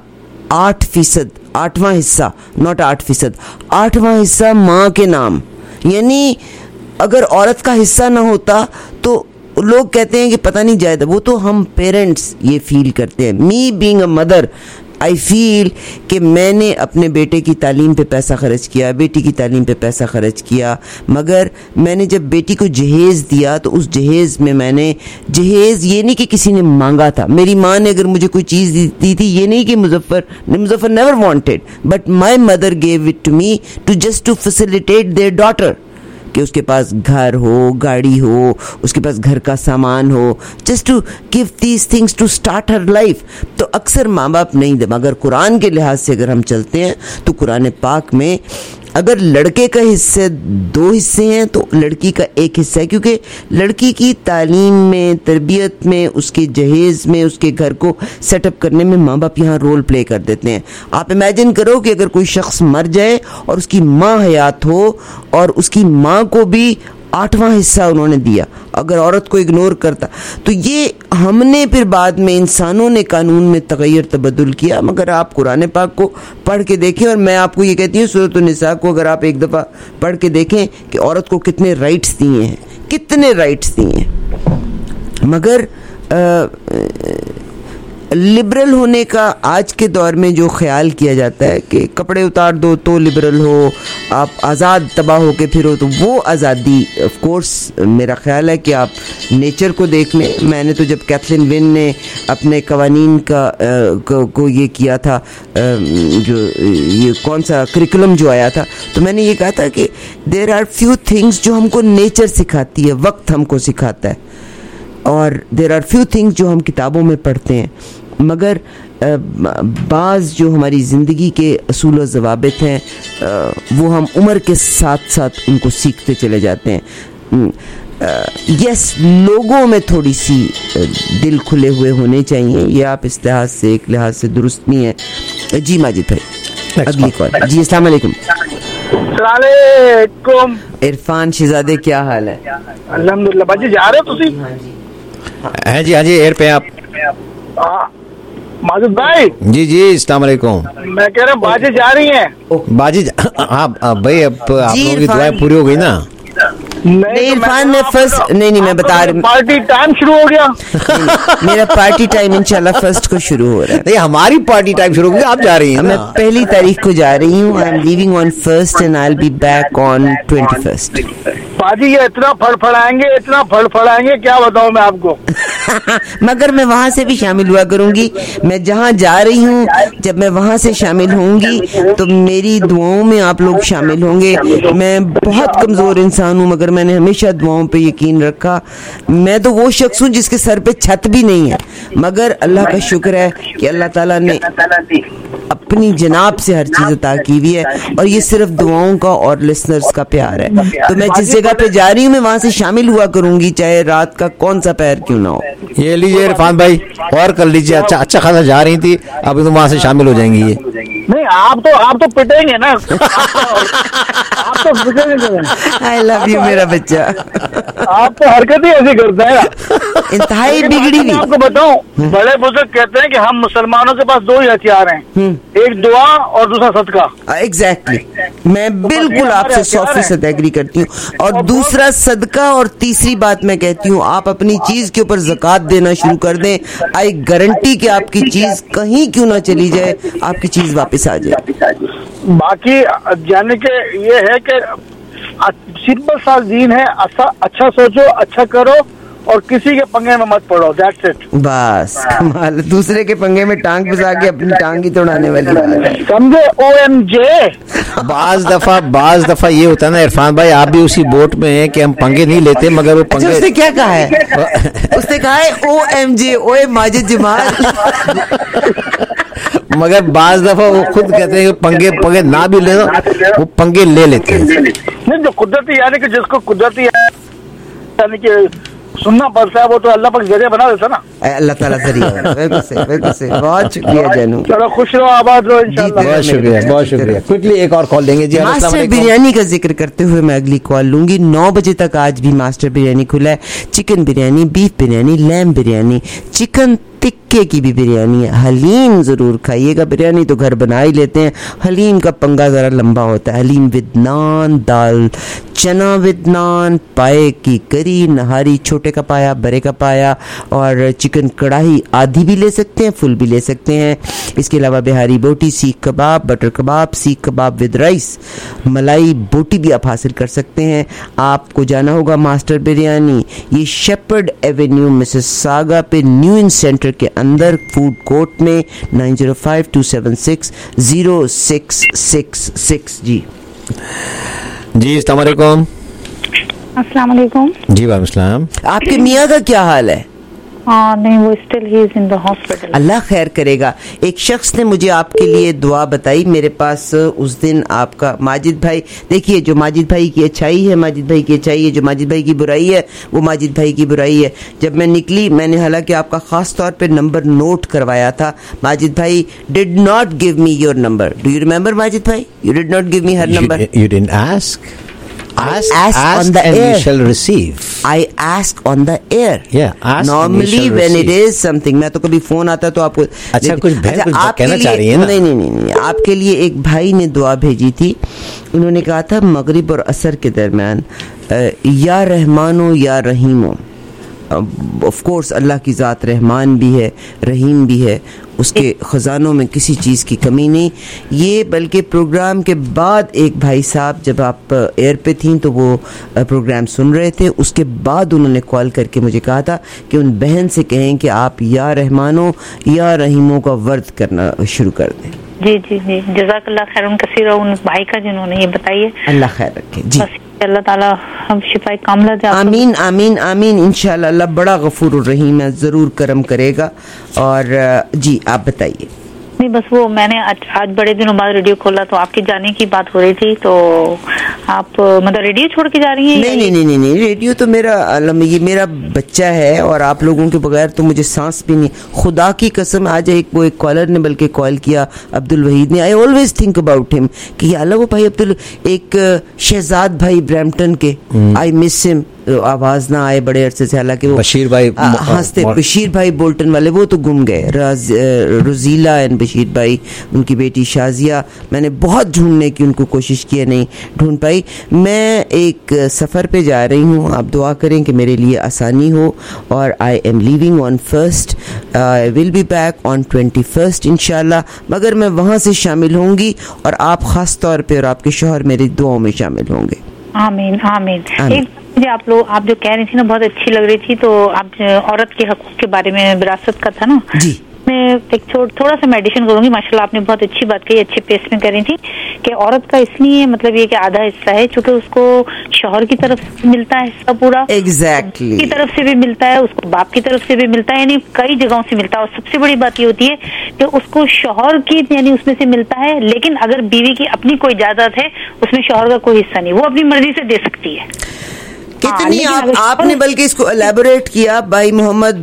8%, 8वां हिस्सा, नॉट 8%, 8वां हिस्सा माँ के नाम, यानी अगर औरत का हिस्सा ना होता तो लोग कहते हैं कि पता नहीं जायदाद, वो तो हम पेरेंट्स ये फील करते हैं। Me being a mother I feel कि मैंने अपने बेटे की तालीम पे पैसा खर्च किया, बेटी की तालीम पे पैसा खर्च किया, मगर मैंने जब बेटी को जहेज़ दिया तो उस जहेज़ में मैंने जहेज़ ये नहीं कि किसी ने मांगा था, मेरी माँ ने अगर मुझे कोई चीज़ दी थी, ये नहीं कि Muzaffar never wanted, but my mother gave it to me to just to facilitate their daughter, कि उसके पास घर हो, गाड़ी हो, उसके पास घर का सामान हो, just to give these things to start her life. तो अक्सर माँ बाप नहीं दे, मगर कुरान के लिहाज से अगर हम चलते हैं तो कुरान पाक में अगर लड़के का हिस्से 2 हिस्से हैं तो लड़की का 1 हिस्सा है, क्योंकि लड़की की तालीम में, तरबियत में, उसके जहेज़ में, उसके घर को सेटअप करने में माँ बाप यहाँ रोल प्ले कर देते हैं। आप इमेजिन करो कि अगर कोई शख्स मर जाए और उसकी माँ हयात हो और उसकी माँ को भी 8वां हिस्सा उन्होंने दिया। अगर औरत को इग्नोर करता तो ये हमने फिर बाद में इंसानों ने कानून में तगय्युर तबद्दुल किया। मगर आप कुरान पाक को पढ़ के देखें, और मैं आपको ये कहती हूँ सूरत निसा को अगर आप एक दफ़ा पढ़ के देखें कि औरत को कितने राइट्स दिए हैं, कितने राइट्स दिए हैं। मगर लिबरल होने का आज के दौर में जो ख्याल किया जाता है कि कपड़े उतार दो तो लिबरल हो, आप आज़ाद तबाह होके फिरो, तो वो आज़ादी ऑफ कोर्स मेरा ख्याल है कि आप नेचर को देख लें। मैंने तो जब कैथलीन विन ने अपने कवानीन को ये किया था, जो ये कौन सा करिकुलम जो आया था, तो मैंने ये कहा था कि देयर आर फ्यू थिंग्स जो हमको नेचर सिखाती है, वक्त हमको सिखाता है, और देयर आर फ्यू थिंग्स जो हम किताबों में पढ़ते हैं। मगर बाज़ जो हमारी ज़िंदगी के असूल व ज़वाबित हैं वो हम उम्र के साथ साथ उनको सीखते चले जाते हैं। यस, लोगों में थोड़ी सी दिल खुले हुए होने चाहिए, ये आप इस लिहाज से, एक लिहाज से दुरुस्त नहीं है। जी माजिद भाई, अगली कॉल। जी अस्सलाम वालेकुम। इरफान शहजादे, क्या हाल है? अल्हम्दुलिल्लाह। बाजी जा रहे हो तुसी? हाँ जी, हाँ जी, एयर पे आप। माजिद भाई। जी जी, अस्सलाम वालेकुम। मैं कह रहा हूँ बाजी जा रही हैं। बाजी, हाँ भाई, अब आप लोगों की दुआएं पूरी हो गई ना? नहीं इरफान, मैं फर्स्ट नहीं मैं बता रही, पार्टी टाइम शुरू हो गया। मेरा पार्टी टाइम इंशाल्लाह फर्स्ट को शुरू हो रहा है। नहीं, हमारी पार्टी टाइम शुरू हो गया, आप जा रही हैं? मैं 1 तारीख को जा रही हूँ। I am leaving on 1st and I will be back on 21st। बाजी ये इतना फड़फड़ाएंगे क्या बताऊं मैं आपको। मगर मैं वहाँ से भी शामिल हुआ करूंगी। मैं जहाँ जा रही हूँ, जब मैं वहाँ से शामिल होंगी तो मेरी दुआओं में आप लोग शामिल होंगे। मैं बहुत कमज़ोर इंसान हूँ, मगर मैंने हमेशा दुआओं पे यकीन रखा। मैं तो वो शख्स हूँ जिसके सर पे छत भी नहीं है, मगर अल्लाह का शुक्र है कि अल्लाह ताला ने अपनी जनाब से हर चीज़ अता की हुई है, और ये सिर्फ दुआओं का और लिसनर्स का प्यार है। तो मैं जिस जगह पे जा रही हूँ मैं वहाँ से शामिल हुआ करूंगी, चाहे रात का कौन सा पैर क्यों ना हो। ये लीजिए इरफान भाई, और कर लीजिए। अच्छा खासा जा रही थी, अब तो वहाँ से शामिल हो जाएंगी। ये नहीं, आप तो पिटेंगे ना। आप तो पिटेंगे। आई लव यू मेरा बच्चा। आप तो हरकत ही ऐसी करते हैं, इंतहाई बिगड़ी हुई। आपको बताऊं, बड़े बुजुर्ग कहते हैं कि हम मुसलमानों के पास 2 ही हथियार हैं, एक दुआ और दूसरा सदका। एग्जैक्टली, मैं बिल्कुल आपसे 100% एग्री करती हूँ। और दूसरा सदका, और तीसरी बात मैं कहती हूँ आप अपनी चीज के ऊपर ज़कात देना शुरू कर दें। आई गारंटी कि आपकी चीज कहीं क्यों ना चली जाए, आपकी चीज वापस आ जाए। बाकी जाने के ये है कि सिंपल सा दीन है, अच्छा सोचो, अच्छा करो, और किसी के पंगे में मत पड़ो। That's it. बस कमाल। दूसरे के पंगे में टांग फंसा के अपनी टांग ही तोड़ाने वाली बात है, समझे? OMJ। बाज दफा ये होता है ना इरफान भाई, आप भी उसी बोट में हैं कि हम पंगे नहीं लेते, मगर वो पंगे। उसने क्या कहा है? उसने कहा है OMJ, ओए माजिद जमाल। मगर बाज दफा वो खुद कहते हैं पंगे ना भी ले, वो पंगे ले लेते हैं। नहीं, जो कुदरती, यानी कि जिसको कुदरती यानी कि सुनना पड़ता है, वो तो अल्लाह पाक जरिया बना देता ना। अल्लाह ताला जरिया। बिल्कुल से। बहुत शुक्रिया जानू। चलो खुश रहो, आबाद रहो इंशाल्लाह। बहुत शुक्रिया। क्विकली एक और कॉल लेंगे। जी, मास्टर बिरयानी का जिक्र करते हुए मैं अगली कॉल लूंगी। 9 बजे तक आज भी मास्टर बिरयानी खुला है। Chicken biryani, beef biryani, lamb biryani, chicken टिक्के की भी बिरयानी है। हलीम ज़रूर खाइएगा। बिरयानी तो घर बना ही लेते हैं, हलीम का पंगा ज़रा लंबा होता है। हलीम विद नान, दाल चना विद नान, पाए की करी, नहारी, छोटे का पाया, बड़े का पाया, और चिकन कढ़ाई आधी भी ले सकते हैं, फुल भी ले सकते हैं। इसके अलावा बिहारी बोटी, सीख कबाब, बटर कबाब, सीख कबाब विद राइस, मलाई बोटी भी आप हासिल कर सकते हैं। आपको जाना होगा मास्टर बिरयानी, ये शेपर्ड एवेन्यू मिसिसागा पे न्यू इन सेंटर के अंदर फूड कोर्ट में। 9052760666। जी अस्सलाम वालेकुम। अस्सलाम वालेकुम। जी वालेकुम सलाम। आपके मियाँ का क्या हाल है? नहीं, वो still he is in the hospital. अल्लाह खैर करेगा। एक शख्स ने मुझे आपके लिए दुआ बताई मेरे पास उस दिन। आपका माजिद भाई, देखिए जो माजिद भाई की अच्छाई है माजिद भाई की अच्छाई है, जो माजिद भाई की बुराई है वो माजिद भाई की बुराई है। जब मैं निकली, मैंने हालांकि आपका खास तौर पे नंबर नोट करवाया था। माजिद भाई did not give me your number. Do you remember Majid भाई? You did not give me her number. You didn't ask. ask on the and air. you shall receive. I ask on the air. Yeah, ask Normally and you shall when receive. it is something, मैं तो कभी phone आता है तो आपको अच्छा, कुछ बहन कुछ आपके कहना लिए- चाह रही है ना? नहीं, आपके लिए एक भाई ने दुआ भेजी थी। उन्होंने कहा था मगरिब और असर के दरमियान या रहमानो या रहीमो। ऑफ कोर्स अल्लाह की ज़ात रहमान भी है, रहीम भी है, उसके ख़जानों में किसी चीज़ की कमी नहीं। ये बल्कि प्रोग्राम के बाद एक भाई साहब जब आप एयर पे थीं तो वो प्रोग्राम सुन रहे थे, उसके बाद उन्होंने कॉल करके मुझे कहा था कि उन बहन से कहें कि आप या रहमानो या रहीमों का वर्द करना शुरू कर दें। जी जी जी, जज़ाकल्लाह खैरन कसीरा उन भाई का जिन्होंने ये बताइए। अल्लाह खैर रखे जी। अल्लाह ताला हम शिफाए कामला दे। आमीन आमीन आमीन। इंशाअल्लाह अल्लाह बड़ा गफूर रहीम है, ज़रूर करम करेगा। और जी आप बताइए। नहीं बस वो मैंने आज बड़े दिनों बाद रेडियो खोला तो आपके जाने की बात हो रही थी, तो आप मतलब रेडियो छोड़ के जा रही हैं? नहीं, रेडियो तो ये मेरा बच्चा है और आप लोगों के बगैर तो मुझे सांस भी नहीं। खुदा की कसम, आज एक कॉलर ने बल्कि कॉल किया, अब्दुल वहीद ने। I always think about him कि अल्लाह वो भाई अब्दुल, एक शहजाद भाई ब्रैम्पटन के, आई मिस हिम। आवाज ना आए बड़े अरसे से, हालांकि वो बशीर भाई हंसते, बशीर भाई बोल्टन वाले वो तो गुम गए। रोजीला एंड बशीर भाई, उनकी बेटी शाजिया, मैंने बहुत ढूंढने की उनको कोशिश की, नहीं ढूंढ पाई। मैं एक सफ़र पे जा रही हूँ, आप दुआ करें कि मेरे लिए आसानी हो। और I am leaving on 1st, I will be back on 21st इंशाल्लाह। मगर मैं वहाँ से शामिल होंगी और आप ख़ास तौर पर और आपके शौहर मेरी दुआओं में शामिल होंगे। आमीन आमीन। एक आप जो कह रही थी ना, बहुत अच्छी लग रही थी। तो आप औरत के हकूक़ के बारे में, विरासत का था ना जी, मैं एक थोड़ा सा मेडिटेशन करूंगी। माशाल्लाह आपने बहुत अच्छी बात कही, अच्छे पेस में कर रही थी कि औरत का इसलिए मतलब ये कि आधा हिस्सा है क्योंकि उसको शौहर की तरफ से मिलता है हिस्सा पूरा, एग्जैक्टली की तरफ से भी मिलता है, उसको बाप की तरफ से भी मिलता है, यानी कई जगहों से मिलता है। और सबसे बड़ी बात ये होती है कि उसको शौहर की यानी उसमें से मिलता है, लेकिन अगर बीवी की अपनी कोई जायदाद है उसमें शौहर का कोई हिस्सा नहीं, वो अपनी मर्जी से दे सकती है। कितनी आपने बल्कि इसको एलैबोरेट किया भाई मोहम्मद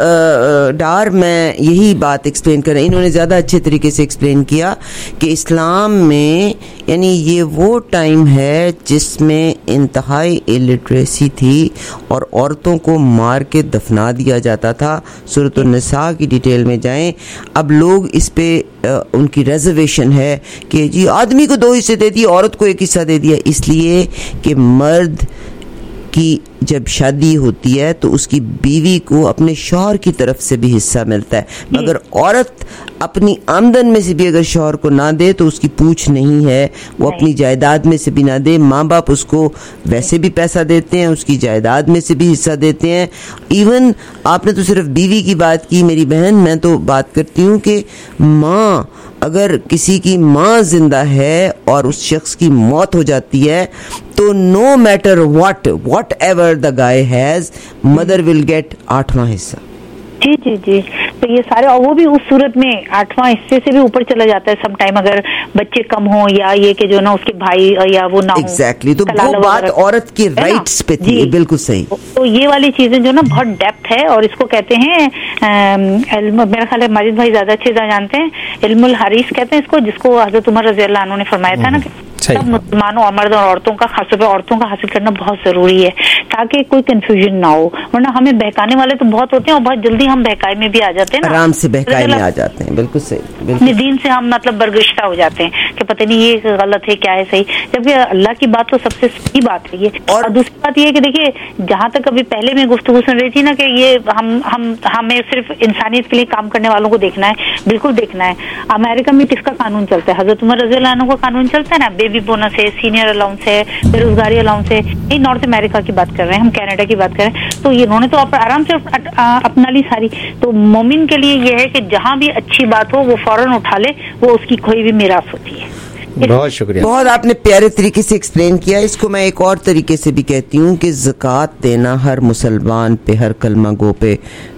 डार, मैं यही बात एक्सप्लेन कर रही हूँ। इन्होंने ज़्यादा अच्छे तरीके से एक्सप्लेन किया कि इस्लाम में यानी ये वो टाइम है जिसमें इंतहाई इलिटरेसी थी और औरतों को मार के दफना दिया जाता था। सूरत निसा की डिटेल में जाएं, अब लोग इस पे उनकी रिजर्वेशन है कि जी आदमी को 2 हिस्से दे दिए, औरत को 1 हिस्सा दे दिया, इसलिए कि मर्द की जब शादी होती है तो उसकी बीवी को अपने शौहर की तरफ से भी हिस्सा मिलता है। मगर औरत अपनी आमदन में से भी अगर शौहर को ना दे तो उसकी पूछ नहीं है, वो अपनी जायदाद में से भी ना दे। माँ बाप उसको वैसे भी पैसा देते हैं, उसकी जायदाद में से भी हिस्सा देते हैं। इवन आपने तो सिर्फ बीवी की बात की मेरी बहन, मैं तो बात करती हूँ कि माँ, अगर किसी की माँ जिंदा है और उस शख्स की मौत हो जाती है तो no matter whatever the guy has, mother will get 8वां हिस्सा। जी जी जी, तो ये सारे, और वो भी उस सूरत में 8वां हिस्से से भी ऊपर चला जाता है सम टाइम, अगर बच्चे कम हो या ये कि जो ना उसके भाई या वो ना हो। एग्जैक्टली, तो वो बात औरत की राइट्स पे थी, बिल्कुल सही। तो ये वाली चीजें जो ना बहुत डेप्थ है, और इसको कहते हैं मेरा ख्याल है माजिद भाई ज्यादा अच्छे से जानते हैं, इल्मुल हरीस कहते हैं इसको, जिसको हजरत उमर रज़ी अल्लाह अन्हु ने फरमाया था ना कि सब मुसलमानों और मर्द और औरतों का, खासतौर पर औरतों का हासिल करना बहुत जरूरी है ताकि कोई कंफ्यूजन ना हो, वरना हमें बहकाने वाले तो बहुत होते हैं और बहुत जल्दी हम बहकाए में भी आ जाते हैं ना, आराम से बहकाए में आ जाते हैं। बिल्कुल सही, अपने दीन से हम मतलब बरगश्ता हो जाते हैं कि पता नहीं ये गलत है क्या है सही, जबकि अल्लाह की बात तो सबसे सही बात है ये। और दूसरी बात ये है कि देखिए, जहाँ तक अभी पहले मैं गुफ्तगू सुन रही थी ना कि ये हमें सिर्फ इंसानियत के लिए काम करने वालों को देखना है, बिल्कुल देखना है। अमेरिका में किसका कानून चलता है? हजरत उमर रज़ी अल्लाह अन्हु का कानून चलता है ना, बेबी बोनस है, सीनियर अलाउंस है, बेरोजगारी अलाउंस है। ये नॉर्थ अमेरिका की बात कर रहे हैं, हम कनाडा की बात कर रहे हैं, तो इन्होंने तो आराम से अपना ली सारी। तो मोमिन के लिए ये है कि जहाँ भी अच्छी बात हो वो फौरन उठा ले, वो उसकी खोई भी मीरास होती है। बहुत शुक्रिया, बहुत आपने प्यारे तरीके से एक्सप्लेन किया। इसको मैं एक और तरीके से भी कहती हूँ कि ज़कात देना हर मुसलमान पे, हर कलमा गो पे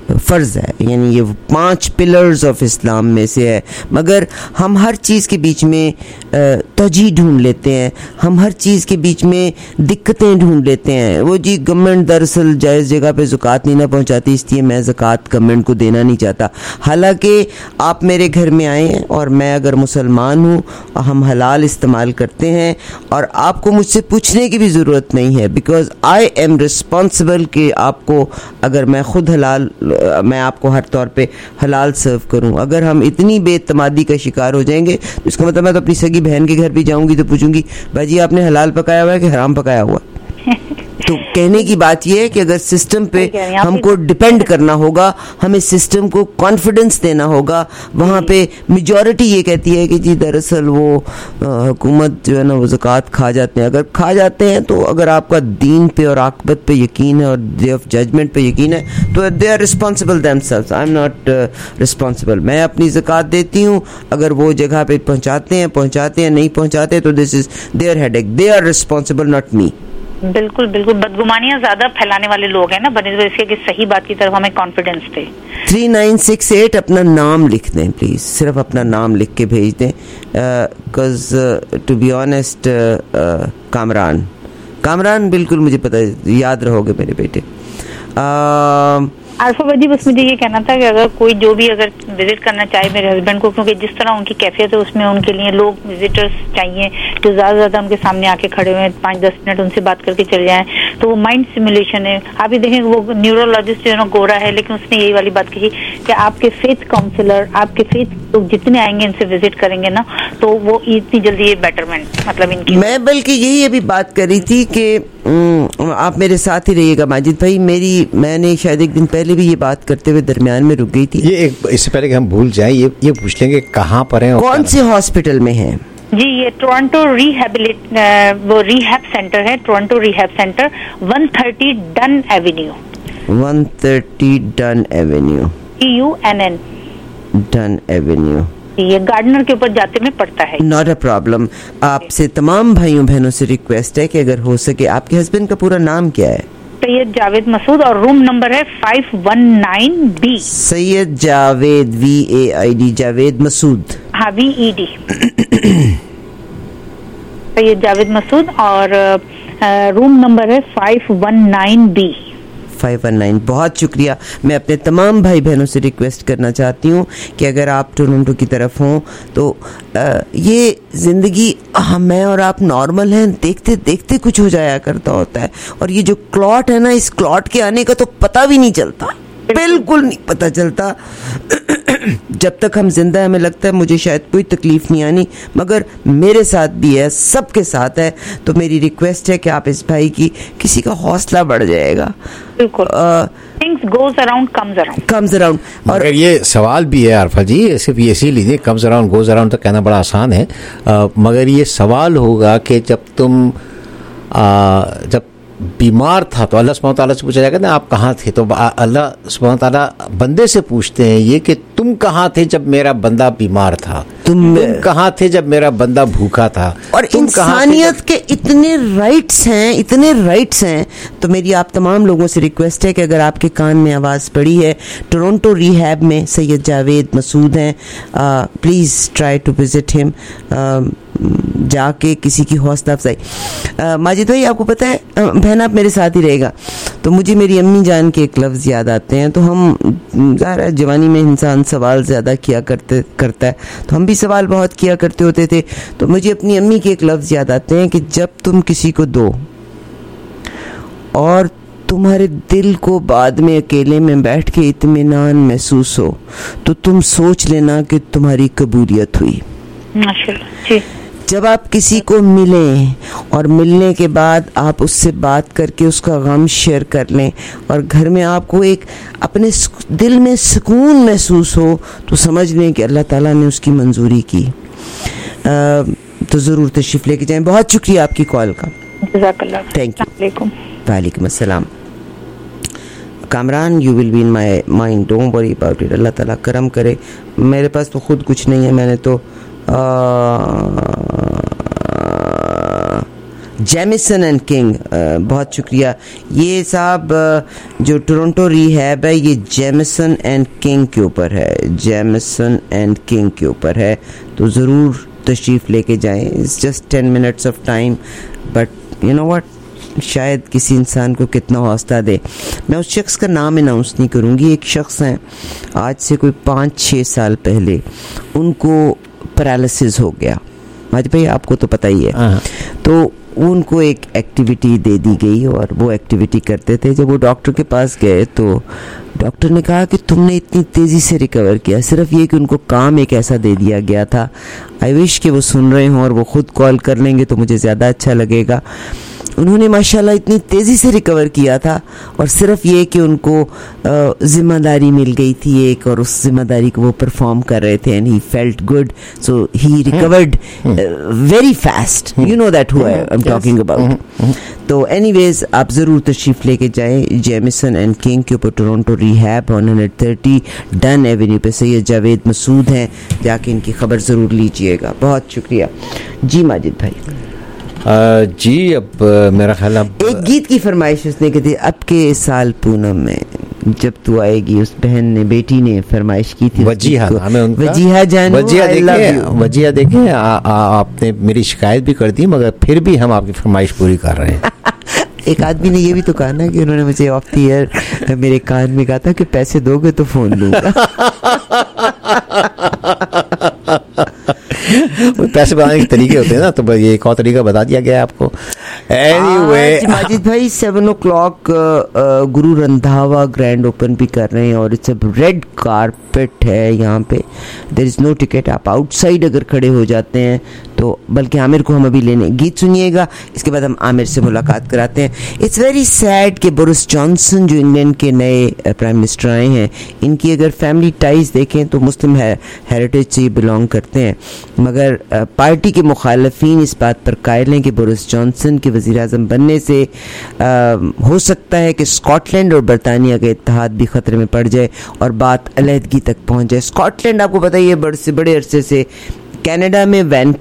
फ़र्ज़ है, यानी ये 5 पिलर्स ऑफ इस्लाम में से है। मगर हम हर चीज़ के बीच में तजी ढूंढ लेते हैं, हम हर चीज़ के बीच में दिक्कतें ढूंढ लेते हैं। वो जी गवर्नमेंट दरअसल जायज़ जगह पे ज़कात नहीं ना पहुंचाती, इसलिए मैं ज़कात गवर्नमेंट को देना नहीं चाहता। हालांकि आप मेरे घर में आए हैं और मैं अगर मुसलमान हूँ, हम हलाल इस्तेमाल करते हैं और आपको मुझसे पूछने की भी ज़रूरत नहीं है, बिकॉज आई एम रिस्पॉन्सिबल कि आपको, अगर मैं ख़ुद हलाल, मैं आपको हर तौर पे हलाल सर्व करूं। अगर हम इतनी बेतमादी का शिकार हो जाएंगे तो इसका मतलब मैं तो अपनी सगी बहन के घर भी जाऊंगी तो पूछूंगी, भाजी आपने हलाल पकाया हुआ है कि हराम पकाया हुआ? तो कहने की बात यह है कि अगर सिस्टम पे हमको डिपेंड करना होगा, हमें सिस्टम को कॉन्फिडेंस देना होगा। वहाँ पे मेजॉरिटी ये कहती है कि जी दरअसल वो हुकूमत जो है ना वो ज़कात खा जाते हैं। अगर खा जाते हैं तो अगर आपका दीन पे और आक़िबत पे यकीन है और डे ऑफ जजमेंट पे यकीन है तो they are responsible themselves, I am not responsible. मैं अपनी ज़कात देती हूँ, अगर वो जगह पे पहुँचाते हैं नहीं पहुँचाते तो this is their headache, they are responsible not me. बिल्कुल बिल्कुल, बदगुमानियां ज्यादा फैलाने वाले लोग हैं ना, बनिस्बत इसके कि सही बात की तरफ हमें कॉन्फिडेंस दे। 3968 अपना नाम लिख दें प्लीज, सिर्फ अपना नाम लिख के भेज दें, because to be honest Kamran बिल्कुल मुझे पता है, याद रहोगे मेरे बेटे। आरफा जी, बस मुझे ये कहना था कि अगर कोई जो भी अगर विजिट करना चाहे मेरे हस्बैंड को, क्योंकि जिस तरह उनकी कैफियत है उसमें उनके लिए लोग विजिटर्स चाहिए जो ज्यादा उनके सामने आके खड़े हुए हैं, 5-10 मिनट उनसे बात करके चले जाएं, तो वो माइंड सिमुलेशन है। आप ही देखें वो न्यूरोलॉजिस्ट जो है ना गोरा है, लेकिन उसने यही वाली बात कही कि आपके फेथ काउंसलर, आपके फेथ लोग जितने आएंगे इनसे विजिट करेंगे ना तो वो इतनी जल्दी ये बेटरमेंट मतलब इनकी। मैं बल्कि यही अभी बात कर रही थी कि आप मेरे साथ ही रहिएगा माजिद भाई। मैंने शायद एक दिन पहले भी ये बात करते हुए दरमियान में रुक गई थी। ये इससे पहले कि हम भूल जाएं, ये पूछ लेंगे कहाँ पर हैं, कौन से हॉस्पिटल में हैं? जी ये टोरंटो वो रिहैब सेंटर है, Toronto rehab centre 130 Dunn avenue. 130 Dunn avenue, TUNN Dunn avenue. ये गार्डनर के ऊपर जाते में पड़ता है। Not a problem. आपसे तमाम भाइयों बहनों से रिक्वेस्ट है कि अगर हो सके, आपके हस्बैंड का पूरा नाम क्या है? सैयद जावेद मसूद, और रूम नंबर है 519B। सैयद जावेद VAID, जावेद मसूद, हाँ VED। सैयद जावेद मसूद और रूम नंबर है 519B। 519। बहुत शुक्रिया। मैं अपने तमाम भाई बहनों से रिक्वेस्ट करना चाहती हूँ कि अगर आप टोरंटो की तरफ हों तो ये ज़िंदगी, मैं और आप नॉर्मल हैं, देखते देखते कुछ हो जाया करता होता है, और ये जो क्लॉट है ना, इस क्लॉट के आने का तो पता भी नहीं चलता, बिल्कुल नहीं पता चलता। जब तक हम जिंदा हैं हमें लगता है मुझे शायद कोई तकलीफ नहीं आनी, मगर मेरे साथ भी है, सबके साथ है। तो मेरी रिक्वेस्ट है कि आप इस भाई की, किसी का हौसला बढ़ जाएगा। बिल्कुल, things goes around comes around. और ये सवाल भी है आरफा जी, सिर्फ ये इसी लीजिए, कम्स अराउंड गोज अराउंड तो कहना बड़ा आसान है, मगर ये सवाल होगा कि जब तुम जब बीमार था तो अल्लाह सुब्हानहू तआला से पूछा जाएगा ना आप कहाँ थे, तो अल्लाह सुब्हानहू तआला बंदे से पूछते हैं ये कि तुम कहाँ थे जब मेरा बंदा बीमार था, तुम कहाँ थे जब मेरा बंदा भूखा था। और इंसानियत के इतने राइट्स हैं। तो मेरी आप तमाम लोगों से रिक्वेस्ट है कि अगर आपके कान में आवाज़ पड़ी है, टोरंटो रिहैब में सैयद जावेद मसूद हैं, please try to visit him, जाके किसी की हौसला अफजाई। माजिद भाई आपको पता है, बहन आप मेरे साथ ही रहेगा तो मुझे मेरी अम्मी जान के एक लफ्ज़ याद आते हैं। तो हम ज़ाहिर है जवानी में इंसान सवाल ज़्यादा किया करता है, तो हम भी सवाल बहुत किया करते होते थे। तो मुझे अपनी अम्मी के एक लफ्ज़ याद आते हैं कि जब तुम किसी को दो और तुम्हारे दिल को बाद में अकेले में बैठ के इत्मीनान महसूस हो तो तुम सोच लेना कि तुम्हारी कबूलियत हुई। जी। जब आप किसी को मिलें और मिलने के बाद आप उससे बात करके उसका गम शेयर कर लें और घर में आपको एक अपने दिल में सुकून महसूस हो तो समझ लें कि अल्लाह ताला ने उसकी मंजूरी की। तो ज़रूर तशरीफ़ लेके जाएं। बहुत शुक्रिया आपकी कॉल का, थैंक यू। वालेकुम अस्सलाम। Kamran, you will be in my mind, don't worry about it. अल्लाह ताला करम करे। मेरे पास तो खुद कुछ नहीं है, मैंने तो जेमिसन एंड किंग, बहुत शुक्रिया। ये साहब जो टोरंटो रिहैब है ये जेमिसन एंड किंग के ऊपर है, जेमिसन एंड किंग के ऊपर है, तो ज़रूर तशरीफ़ लेके जाएं। It's just 10 minutes of time, but you know what, शायद किसी इंसान को कितना हौसला दे। मैं उस शख्स का नाम अनाउंस नहीं करूँगी। एक शख्स हैं, आज से कोई 5-6 साल पहले उनको पैरालिसिस हो गया। माजी भाई आपको तो पता ही है। तो उनको एक एक्टिविटी दे दी गई और वो एक्टिविटी करते थे। जब वो डॉक्टर के पास गए तो डॉक्टर ने कहा कि तुमने इतनी तेज़ी से रिकवर किया, सिर्फ ये कि उनको काम एक ऐसा दे दिया गया था। आई विश कि वो सुन रहे हों और वो ख़ुद कॉल कर लेंगे तो मुझे ज़्यादा अच्छा लगेगा। उन्होंने माशाल्लाह इतनी तेज़ी से रिकवर किया था और सिर्फ ये कि उनको ज़िम्मेदारी मिल गई थी एक, और उस ज़िम्मेदारी को वो परफॉर्म कर रहे थे and he felt good, so he recovered very fast. You know that who I am talking about. तो एनीवेज आप ज़रूर तशरीफ़ लेके जाएं। जेमिसन एंड किंग के ऊपर टोरंटो रिहैब 130 डन एवेन्यू पे सैयद जावेद मसूद हैं, जाके इनकी खबर ज़रूर लीजिएगा। बहुत शुक्रिया जी माजिद भाई। जी अब मेरा ख्याल अब एक गीत की फरमाइश उसने की थी, अब के साल पूनम में जब तू आएगी, उस बहन ने, बेटी ने फरमाइश की थी। वजीहा हमें उनका, वजीहा जानू, वजीहा देखिए आपने मेरी शिकायत भी कर दी मगर फिर भी हम आपकी फरमाइश पूरी कर रहे हैं। एक आदमी ने ये भी तो कहा ना कि उन्होंने मुझे ऑफ द ईयर मेरे कान में कहा था कि पैसे दोगे तो फोन लूंगा। पैसे बनाने के तरीके होते हैं ना, तो ये एक और तरीका बता दिया गया आपको। Anyway, माजिद भाई 7 o'clock Guru Randhawa grand open भी कर रहे हैं और इट्स रेड कारपेट है यहाँ पे। There is no ticket. आप आउटसाइड अगर खड़े हो जाते हैं तो, बल्कि आमिर को हम अभी लेने, गीत सुनिएगा, इसके बाद हम आमिर से मुलाकात कराते हैं। इट्स वेरी सैड कि बोरिस जॉनसन जो इंग्लैंड के नए प्राइम मिनिस्टर आए हैं, इनकी अगर फैमिली टाइज देखें तो मुस्लिम हेरिटेज से बिलोंग करते हैं, मगर पार्टी के मुखालफीन इस बात पर कायल हैं कि बोरिस जॉनसन के वज़ीर आज़म बनने से हो सकता है कि स्कॉटलैंड और बरतानिया का इत्तेहाद भी ख़तरे में पड़ जाए और बात अलहदगी तक पहुँच जाए। स्कॉटलैंड आपको पता ही है बड़े अरसे से कनाडा में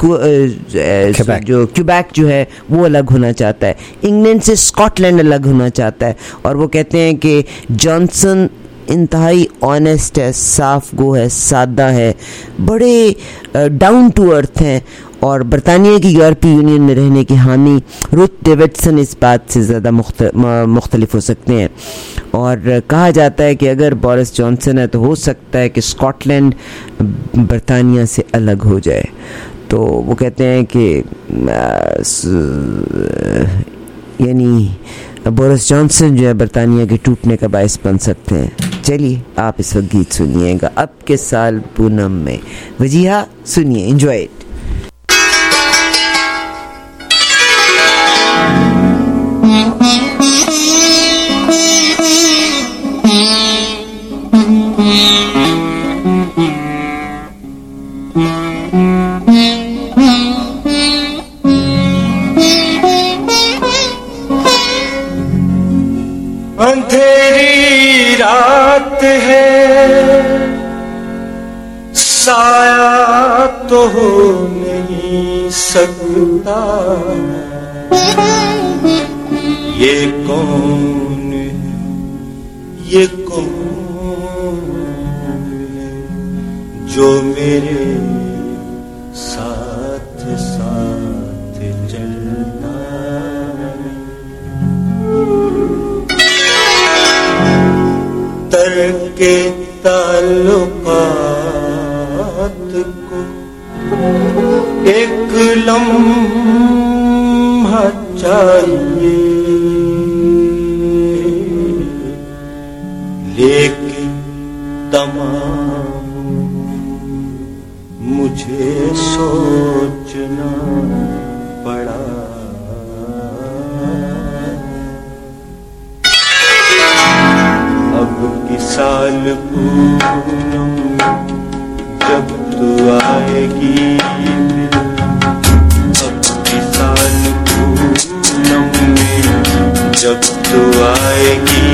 जो क्यूबेक जो है वो अलग होना चाहता है, इंग्लैंड से स्कॉटलैंड अलग होना चाहता है, और वो कहते हैं कि जॉनसन इंतहाई ऑनेस्ट है, साफ गो है, सादा है, बड़े डाउन टू अर्थ हैं, और बरतानिया की यूरोपीय यूनियन में रहने की हामी रुथ डेविडसन इस बात से ज़्यादा मुख्तलिफ हो सकते हैं। और कहा जाता है कि अगर बोरिस जॉनसन है तो हो सकता है कि स्कॉटलैंड बरतानिया से अलग हो जाए। तो वो कहते हैं कि यानी बोरिस जॉनसन जो है बरतानिया के टूटने का बायस बन सकते हैं। चलिए आप इस वक्त गीत सुनिएगा, अब के साल पूनम में, वजीहा सुनिए, एंजॉय इट। अंधेरी रात है, साया तो हो नहीं सकता, ये कौन है, ये कौन है जो मेरे साथ साथ चलता, तरके ताल्लुकात को एक लम्हा चाहिए, लेकिन तमाम मुझे सोचना पड़ा। साल पूनम जब तू आएगी, अब की साल पूनम में जब तू आएगी,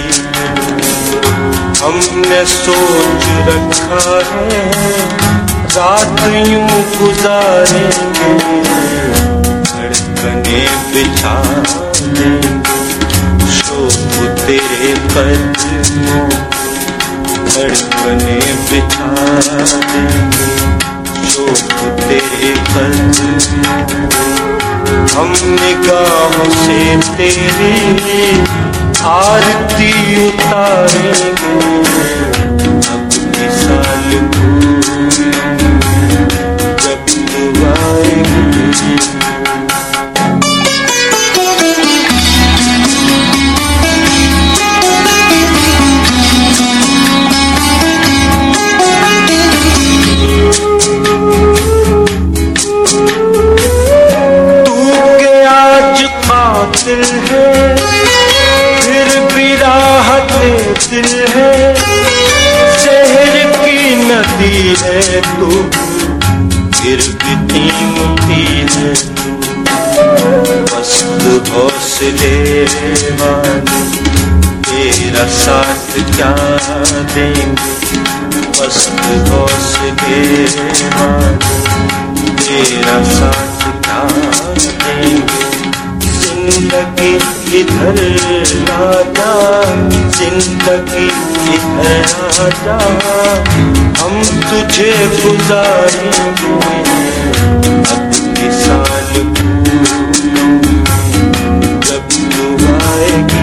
हमने सोच रखा है रात यूं गुजारेंगे, धड़कने बिछा देंगे शोभ तेरे कदमों धड़कने बिछा देंगे शोभ तेरे कदमों हम निगाहों से तेरे आरती उतारेंगे अब की साल जब तू आएगी दिल है फिर भी राहत दिल है शहर की नदी है तू फिर भी कीमती है मस्त हौसले वाली तेरा साथ क्या देंगे मस्त हौसले वाली तेरा साथ क्या देंगे जिंदगी इधर आजा जिंदगी इधर आजा हम तुझे गुजारेंगे अब के साल जब तू आएगी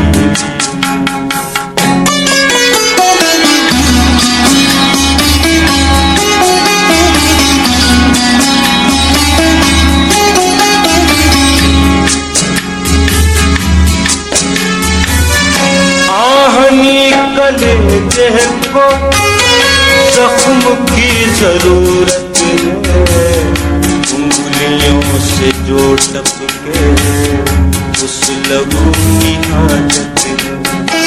कलेजे को जख्म की जरूरत है उंगलियों से जो टपके उस लहू की हाजत है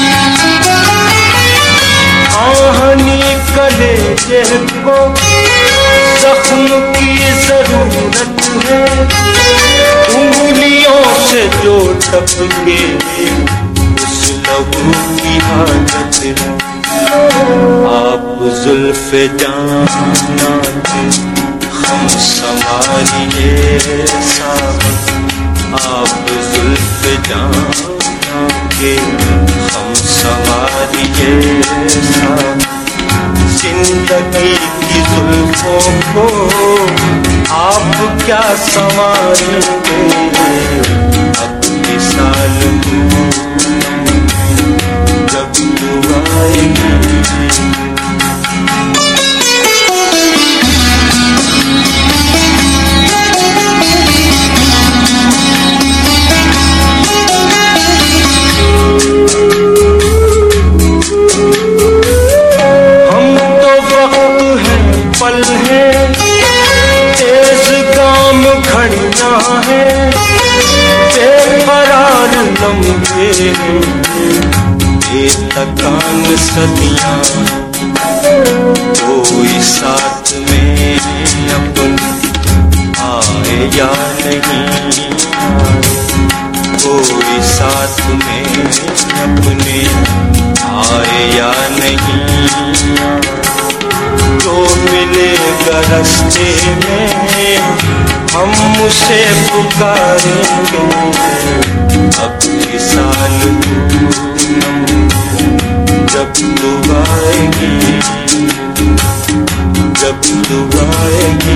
आहनी कलेजे को जख्म की जरूरत है उंगलियों से जो टपके की हाजत है आप जुल्फ़े जाना हम संभालिए साहब आप जुल्फ़े जाना के हम संभालिए साहब जिंदगी की जुल्फ़ों को आप क्या संभालेंगे अब के साल जब तू आएगी हम तो वक्त है पल है तेज गाम घड़ियां है बेकरार लम्हे हैं थकान सदियां कोई साथ में अपन आए या नहीं कोई साथ में अपने आए या नहीं जो मिलेगा रास्ते में हम उसे पुकारेंगे अब के साल जब तू आएगी जब तू आएगी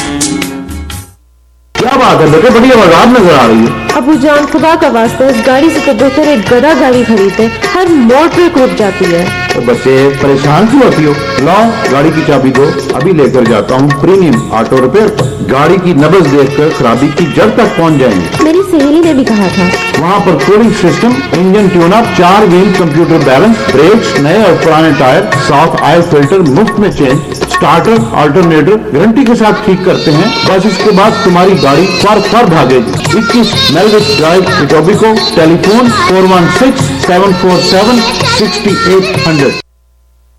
क्या बात है बेटे बड़ी आवाज़ नजर आ रही है अबू जान खुदा का वास्ता इस गाड़ी से तो बेहतर एक गधा गाड़ी खरीदे हर मोड़ पे रुक जाती है तो बच्चे परेशान क्यों होती हो लाओ गाड़ी की चाबी दो अभी लेकर जाता हूँ प्रीमियम ऑटो रिपेयर पर गाड़ी की नब्ज देखकर खराबी की जड़ तक पहुँच जाएंगे मेरी सहेली ने भी कहा था वहाँ पर cooling system engine tune up 4 wheel computer balance brakes नए और पुराने टायर साफ ऑयल फिल्टर मुफ्त में चेंज स्टार्टर अल्टरनेटर गारंटी के साथ ठीक करते हैं बस इसके बाद तुम्हारी गाड़ी फर भागेगी 21 मेलविच drive Etobicoke telephone 416-747-6800।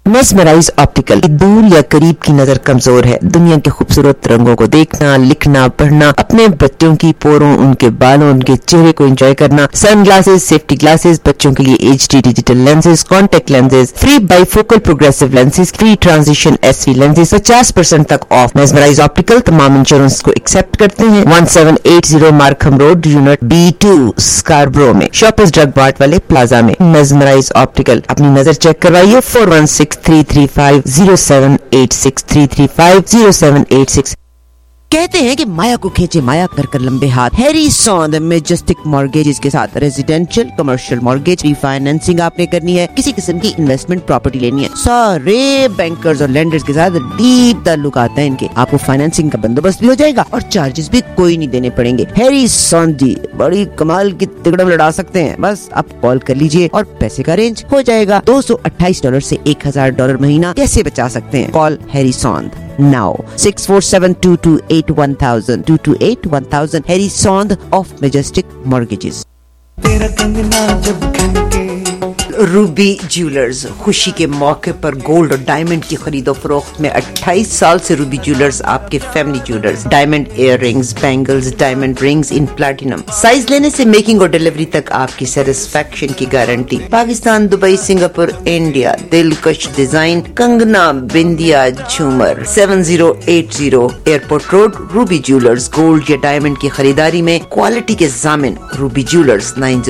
Mesmerize optical. दूर या करीब की नजर कमजोर है, दुनिया के खूबसूरत रंगों को देखना, लिखना, पढ़ना, अपने बच्चों की पोरों, उनके बालों, उनके चेहरे को एंजॉय करना, सनग्लासेस, सेफ्टी ग्लासेस, बच्चों के लिए HD digital lenses, contact lenses, free bifocal progressive lenses, free transition SV lenses, 50% तक ऑफ। मेस्मराइज ऑप्टिकल तमाम इंश्योरेंस को एक्सेप्ट करते हैं। 1780 Markham road, unit B2, Scarborough में। शॉप इस ड्रग मार्ट वाले प्लाजा में। मेस्मराइज ऑप्टिकल, अपनी नजर चेक करवाइए। 4163350786 3350786। कहते हैं कि माया को खींचे माया कर कर लंबे हाथ। हैरी सौंद मेजेस्टिक मॉर्गेजेस के साथ रेजिडेंशियल कमर्शियल मॉर्गेज रीफाइनेंसिंग आपने करनी है, किसी किस्म की इन्वेस्टमेंट प्रॉपर्टी लेनी है, सारे बैंकर्स और लेंडर्स के साथ डीप ताल्लुक आता है इनके। आपको फाइनेंसिंग का बंदोबस्त भी हो जाएगा और चार्जेस भी कोई नहीं देने पड़ेंगे। हैरी सौंद जी बड़ी कमाल की तिकड़म लड़ा सकते हैं, बस आप कॉल कर लीजिए और पैसे का अरेंज हो जाएगा। $228 से $1000 महीना कैसे बचा सकते हैं? Call Harry Saund now 6472281000 2281000 Harry Sond of Majestic Mortgages। तेरा कंगना जब खनके। रूबी ज्वेलर्स, खुशी के मौके पर गोल्ड और डायमंड की खरीदो फरोख्त में 28 साल से रूबी ज्वेलर्स आपके family jewellers. Diamond ear rings, bangles, diamond rings in platinum, size लेने से मेकिंग और डिलीवरी तक आपकी सेटिस्फेक्शन की guarantee. Pakistan, Dubai, Singapore, India, दिलकश डिजाइन, कंगना, बिंदिया, झूमर। 7080 airport road, Ruby jewellers. Gold या डायमंड की खरीदारी में क्वालिटी के जामिन रूबी ज्वेलर्स।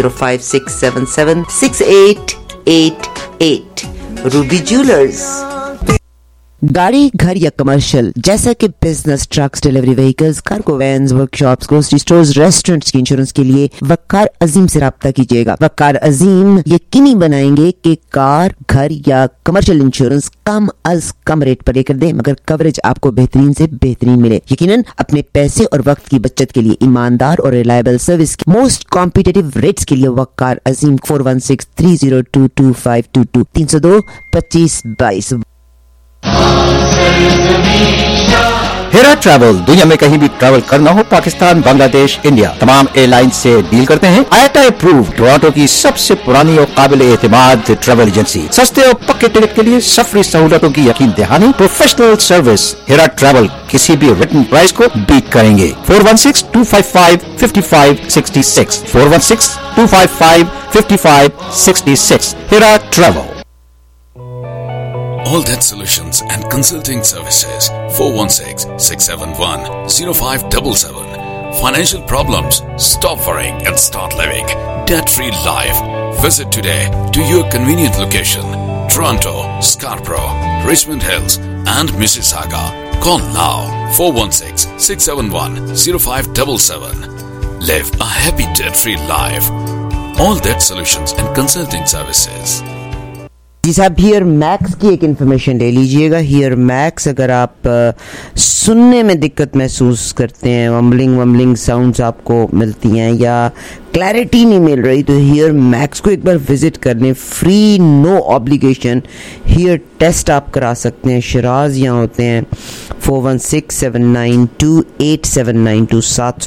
9056776888 Ruby jewellers. गाड़ी, घर या कमर्शियल जैसा कि business, trucks, delivery vehicles, cargo vans, workshops, grocery stores, restaurants की इंश्योरेंस के लिए वक्कार अजीम से राब्ता कीजिएगा। वक्कार अजीम यकीनी बनाएंगे कि कार, घर या कमर्शियल इंश्योरेंस कम अज कम रेट पर लेकर दें, मगर कवरेज आपको बेहतरीन से बेहतरीन मिले। यकीनन अपने पैसे और वक्त की बचत के लिए ईमानदार और reliable service, most competitive rates के लिए वक्कार अजीम। 4163022522 302 2522। हेरा ट्रैवल, दुनिया में कहीं भी ट्रैवल करना हो, पाकिस्तान, बांग्लादेश, इंडिया, तमाम एयरलाइन से डील करते हैं। IATA अप्रूव्ड, टोरंटो की सबसे पुरानी और काबिल एतमाद ट्रैवल एजेंसी। सस्ते और पक्के टिकट के लिए सफरी सहूलतों की यकीन दहानी, प्रोफेशनल सर्विस। हेरा ट्रैवल किसी भी रिटन प्राइस को बीट करेंगे। 416-255-5566 416-255-5566 Hera travel. All That Solutions and Consulting Services 416-671-0577. Financial problems? Stop worrying and start living debt-free life. Visit today to your convenient location. Toronto, Scarborough, Richmond Hills and Mississauga. Call now 416-671-0577. Live a happy debt-free life. All That Solutions and Consulting Services. जी साहब, Hear max की एक information ले लीजिएगा। Here max, अगर आप सुनने में दिक्कत महसूस करते हैं, वम्बलिंग साउंड्स आपको मिलती हैं या क्लैरिटी नहीं मिल रही, तो हियर मैक्स को एक बार विजिट कर लें। Free, no obligation hear test आप करा सकते हैं। शिराज यहाँ होते हैं। 416-792-8792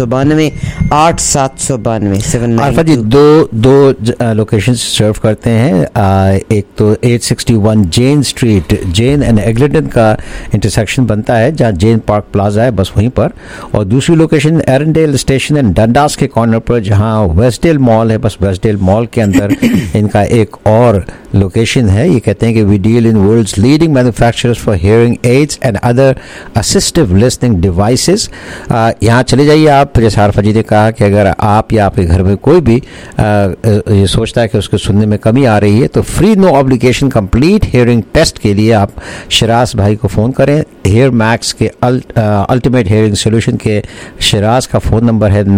792-8792 आरफा जी दो लोकेशन सर्व करते हैं। एक तो 861 जेन स्ट्रीट, जेन एंड एग्लिटन का इंटरसेक्शन बनता है, जहाँ जेन पार्क प्लाजा है, बस वहीं पर। और दूसरी location Erindale station and Dundas के कॉर्नर पर, जहाँ वेस्टडेल मॉल है, बस वेस्टडेल मॉल के अंदर इनका एक और लोकेशन है। ये कहते हैं कि we deal in world's leading manufacturers for hearing aids and other assistive listening devices. यहाँ चले जाइए आप। जैसे आरफा जी ने कहा कि अगर आप या आपके घर में कोई भी ये सोचता है कि उसको सुनने में कमी आ रही है, तो free, no obligation complete hearing test के लिए आप शिराज भाई को फ़ोन करें। हेयर मैक्स के अल्टीमेट हियरिंग सोल्यूशन के शिराज का फ़ोन नंबर है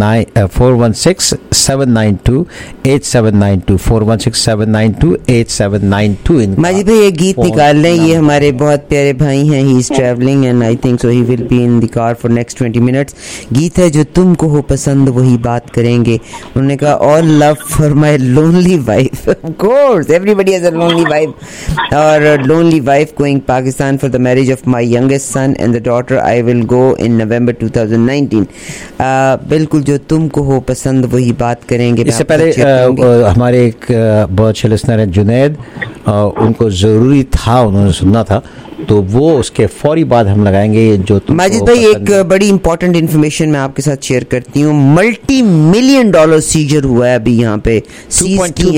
416-792-8792 416-792-8792। माजिद भाई ये गीत निकाल लें, ये हमारे बहुत प्यारे भाई हैं। He is travelling and I think so he will be in the car for next 20 minutes. गीत है जो तुमको हो पसंद वही बात करेंगे। उन्होंने कहा all love for my lonely wife. Of course everybody has a lonely wife, और lonely wife going Pakistan for the marriage of my youngest son and the daughter. I will go in November 2019। बिल्कुल जो तुमको हो पसंद वही बात बात करेंगे। इससे पहले हमारे एक बहुत अच्छे लिसनर हैं जुनैद, उनको ज़रूरी था, उन्होंने सुनना था, तो वो उसके फौरी बाद हम लगाएंगे। जो माजिद भाई एक बड़ी इंपॉर्टेंट इन्फॉर्मेशन मैं आपके साथ शेयर करती हूँ। $multi-million सीजर हुआ है अभी यहाँ पे, $2.2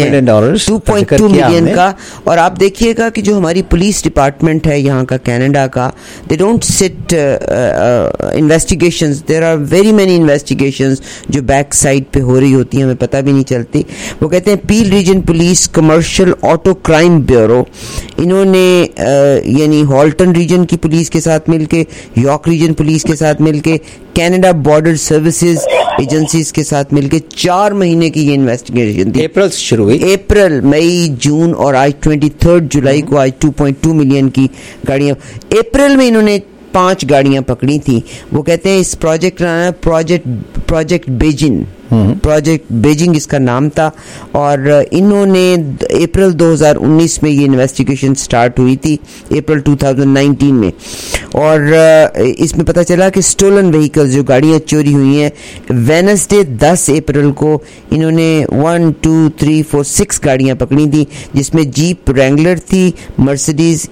मिलियन का। और आप देखिएगा कि जो हमारी पुलिस डिपार्टमेंट है यहाँ का कनाडा का, they don't sit investigations, there are very many investigations जो बैक साइड पे हो रही होती है, हमें पता भी नहीं चलती। वो कहते हैं Peel region police commercial auto crime bureau, इन्होंने यानी हॉल्टन रीजन की पुलिस के साथ मिलके, यॉर्क रीजन पुलिस के साथ मिलके, कनाडा बॉर्डर सर्विसेज एजेंसीज के साथ मिलके 4 महीने की ये इन्वेस्टिगेशन थी। अप्रैल से शुरू हुई, अप्रैल, मई, जून और आज 23 जुलाई को आज 2.2 मिलियन की गाड़ियां। अप्रैल में इन्होंने 5 गाड़ियां पकड़ी थी। वो कहते हैं इस प्रोजेक्ट का नाम है प्रोजेक्ट बेजिंग इसका नाम था। और इन्होंने अप्रैल 2019 में ये इन्वेस्टिगेशन स्टार्ट हुई थी, अप्रैल 2019 में। और इसमें पता चला कि स्टोलन व्हीकल्स, जो गाड़ियां चोरी हुई हैं, वेडनेसडे 10 अप्रैल को इन्होंने 1, 2, 3, 4, 6 गाड़ियां पकड़ी थी, जिसमें जीप रैंगलर थी, मर्सिडीज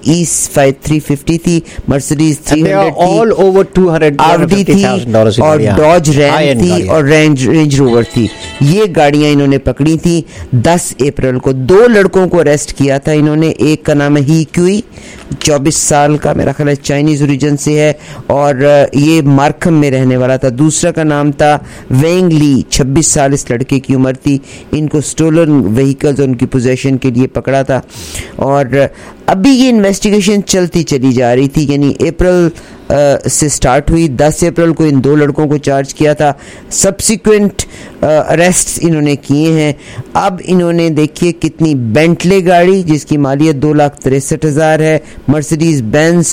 E350 थी, मर्सिडीज 300 ऑल ओवर 200 आउडी थी, और डॉज रैम थी, और रेंज रोवर थी। ये गाड़ियां इन्होंने पकड़ी थी 10 अप्रैल को। 2 लड़कों को अरेस्ट किया था इन्होंने। एक का नाम है ही क्यूई, 24 साल का, मेरा ख्याल है चाइनीज ओरिजिन से है, और ये मार्कम में रहने वाला था। दूसरा का नाम था वेंग ली, 26 साल इस लड़के की उम्र थी। इनको स्टोलन व्हीकल्स उनकी पोजेशन के लिए पकड़ा था। और अभी ये इन्वेस्टिगेशन चलती चली जा रही थी, यानी अप्रैल से स्टार्ट हुई। 10 अप्रैल को इन 2 लड़कों को चार्ज किया था। सब्सिक्वेंट अरेस्ट्स इन्होंने किए हैं। अब इन्होंने देखिए कितनी बेंटले गाड़ी जिसकी मालियत 2,63,000 है, मर्सिडीज बेंज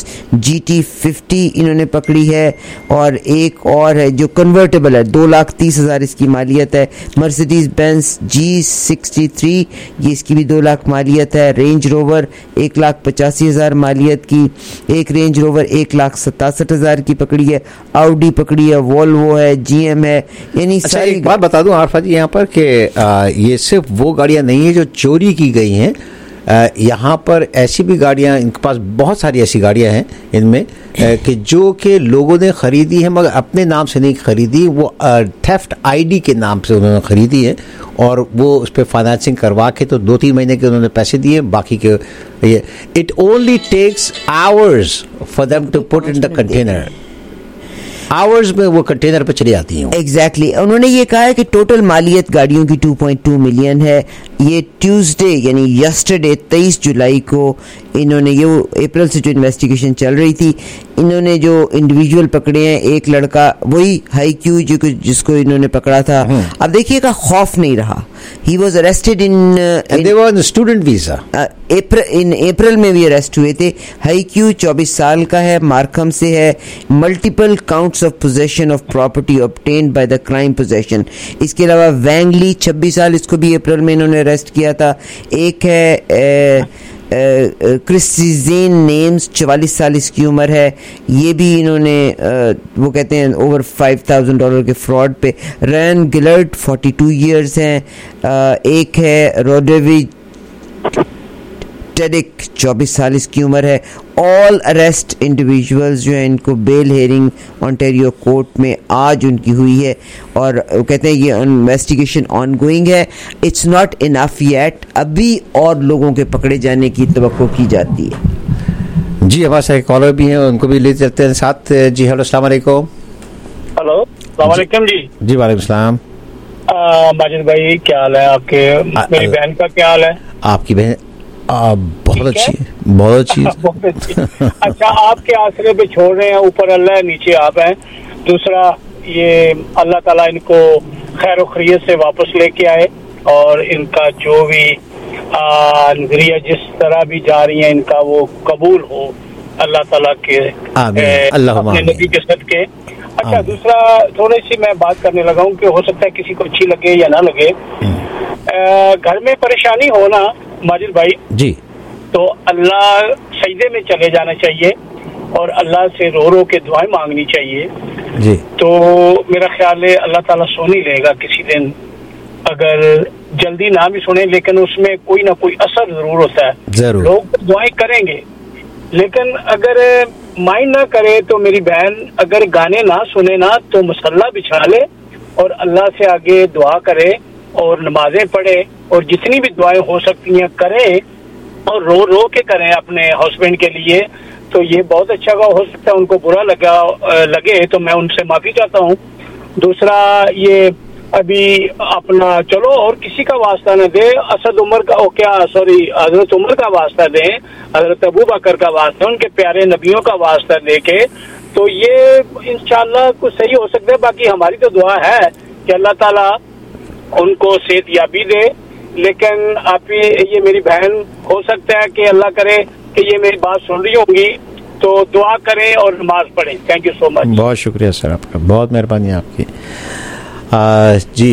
GT50 इन्होंने पकड़ी है, और एक और है जो कन्वर्टेबल है, 2,30,000 इसकी मालियत है, मर्सिडीज बेंज G63, ये इसकी भी 2 लाख मालियत है। रेंज रोवर 1,85,000 मालियत की, एक रेंज रोवर 1,67,000 की पकड़ी है, आउडी पकड़ी है, वोल्वो है, GM है, यानी सारी। एक बात बता दूं आरफा जी यहाँ पर कि ये सिर्फ वो गाड़ियां नहीं है जो चोरी की गई हैं, यहाँ पर ऐसी भी गाड़ियां, इनके पास बहुत सारी ऐसी गाड़ियां हैं इनमें कि जो कि लोगों ने खरीदी है मगर अपने नाम से नहीं खरीदी, वो थेफ्ट ID के नाम से उन्होंने खरीदी है, और वो उस पर फाइनेंसिंग करवा के तो 2-3 महीने के उन्होंने पैसे दिए, बाकी के ये it only takes hours for them to put in the container. Hours में वो कंटेनर पे चली जाती हैं। एग्जैक्टली उन्होंने ये कहा है कि टोटल मालियत गाड़ियों की 2.2 मिलियन है। ये ट्यूसडे यानी यस्टरडे 23 जुलाई को इन्होंने, ये अप्रैल से जो इन्वेस्टिगेशन चल रही थी, इन्होंने जो इंडिविजुअल पकड़े हैं, एक लड़का वही हाई क्यू जिसको इन्होंने पकड़ा था। अब देखिएगा खौफ नहीं रहा। He was arrested in they were on student visa. अप्रैल में भी अरेस्ट हुए थे। हाई क्यू 24 साल का है, मार्कम से है। Multiple counts of possession of property obtained by the crime possession. इसके अलावा वैंगली 26 साल, इसको भी अप्रैल में इन्होंने अरेस्ट किया था। एक है क्रिस्टीजेन नेम्स, 44 साल इसकी उम्र है, ये भी इन्होंने वो कहते हैं ओवर $5,000 के फ्रॉड पे। रैन गिलर्ड 42 ईयर्स हैं। एक है रोडेवी टेडिक, 24 साल इसकी उम्र है। ऑल अरेस्ट इंडिविजुअल्स जो है, इनको बेल हेयरिंग ऑन्टेरियो कोर्ट में आज उनकी हुई है, और वो कहते हैं ये इन्वेस्टिगेशन ऑनगोइंग है, इट्स नॉट इनफ येट, अभी और लोगों के पकड़े जाने की तवक्को की जाती है। जी हमारे साथ कॉलर भी हैं, उनको भी ले चलते हैं साथ। जी हेलो, अस्सलाम वालेकुम। हेलो, अस्सलाम वालेकुम जी। जी वालेकुम सलाम। माजिद भाई क्या हाल है आपके? मेरी बहन का क्या हाल है? आपकी बहन बहुत अच्छी है, बहुत अच्छी है। अच्छा, आपके आसरे पे छोड़ रहे हैं, ऊपर अल्लाह नीचे आप हैं। दूसरा ये अल्लाह ताला इनको खैर खैरियत से वापस लेके आए, और इनका जो भी नजरिया जिस तरह भी जा रही है इनका वो कबूल हो अल्लाह ताला के अपने नबी के सदके। अच्छा, दूसरा थोड़ी सी मैं बात करने लगा हूँ कि हो सकता है किसी को अच्छी लगे या ना लगे। घर में परेशानी हो ना माजिद भाई जी, तो अल्लाह सजदे में चले जाना चाहिए और अल्लाह से रो रो के दुआएं मांगनी चाहिए जी। तो मेरा ख्याल है अल्लाह ताला सुन ही लेगा किसी दिन अगर जल्दी ना भी सुने लेकिन उसमें कोई ना कोई असर जरूर होता है। जरूर लोग दुआएं करेंगे, लेकिन अगर माइंड ना करे तो मेरी बहन अगर गाने ना सुने ना तो मसल्ला बिछा ले और अल्लाह से आगे दुआ करे और नमाजें पढ़े और जितनी भी दुआएं हो सकती हैं करें और रो रो के करें अपने हस्बैंड के लिए, तो ये बहुत अच्छा हो सकता है। उनको बुरा लगे तो मैं उनसे माफी चाहता हूँ। दूसरा, ये अभी अपना चलो और किसी का वास्ता न दे, असद उमर का हजरत उमर का वास्ता दें, हजरत अबू बकर का वास्ता, उनके प्यारे नबियों का वास्ता दे के, तो ये इंशाल्लाह कुछ सही हो सकता है। बाकी हमारी तो दुआ है कि अल्लाह ताला उनको सेहतयाबी दे। लेकिन आप ये मेरी बहन हो सकता है कि अल्लाह करे कि ये मेरी बात सुन रही होंगी, तो दुआ करें और नमाज पढ़ें। Thank you so much. बहुत शुक्रिया सर आपका, बहुत मेहरबानी आपकी। जी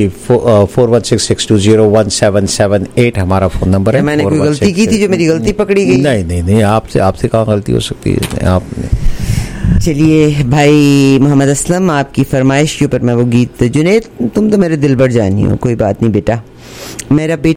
4166201778 हमारा फोन नंबर है। मैंने कोई गलती की थी जो मेरी गलती पकड़ी गई? नहीं, आपसे कहाँ गलती हो सकती है आपने। चलिए भाई मोहम्मद असलम, आपकी फरमाइश के ऊपर मैं वो गीत, जुनैद तुम तो मेरे दिल भर जानी हो, कोई बात नहीं बेटा, मेरा बेटा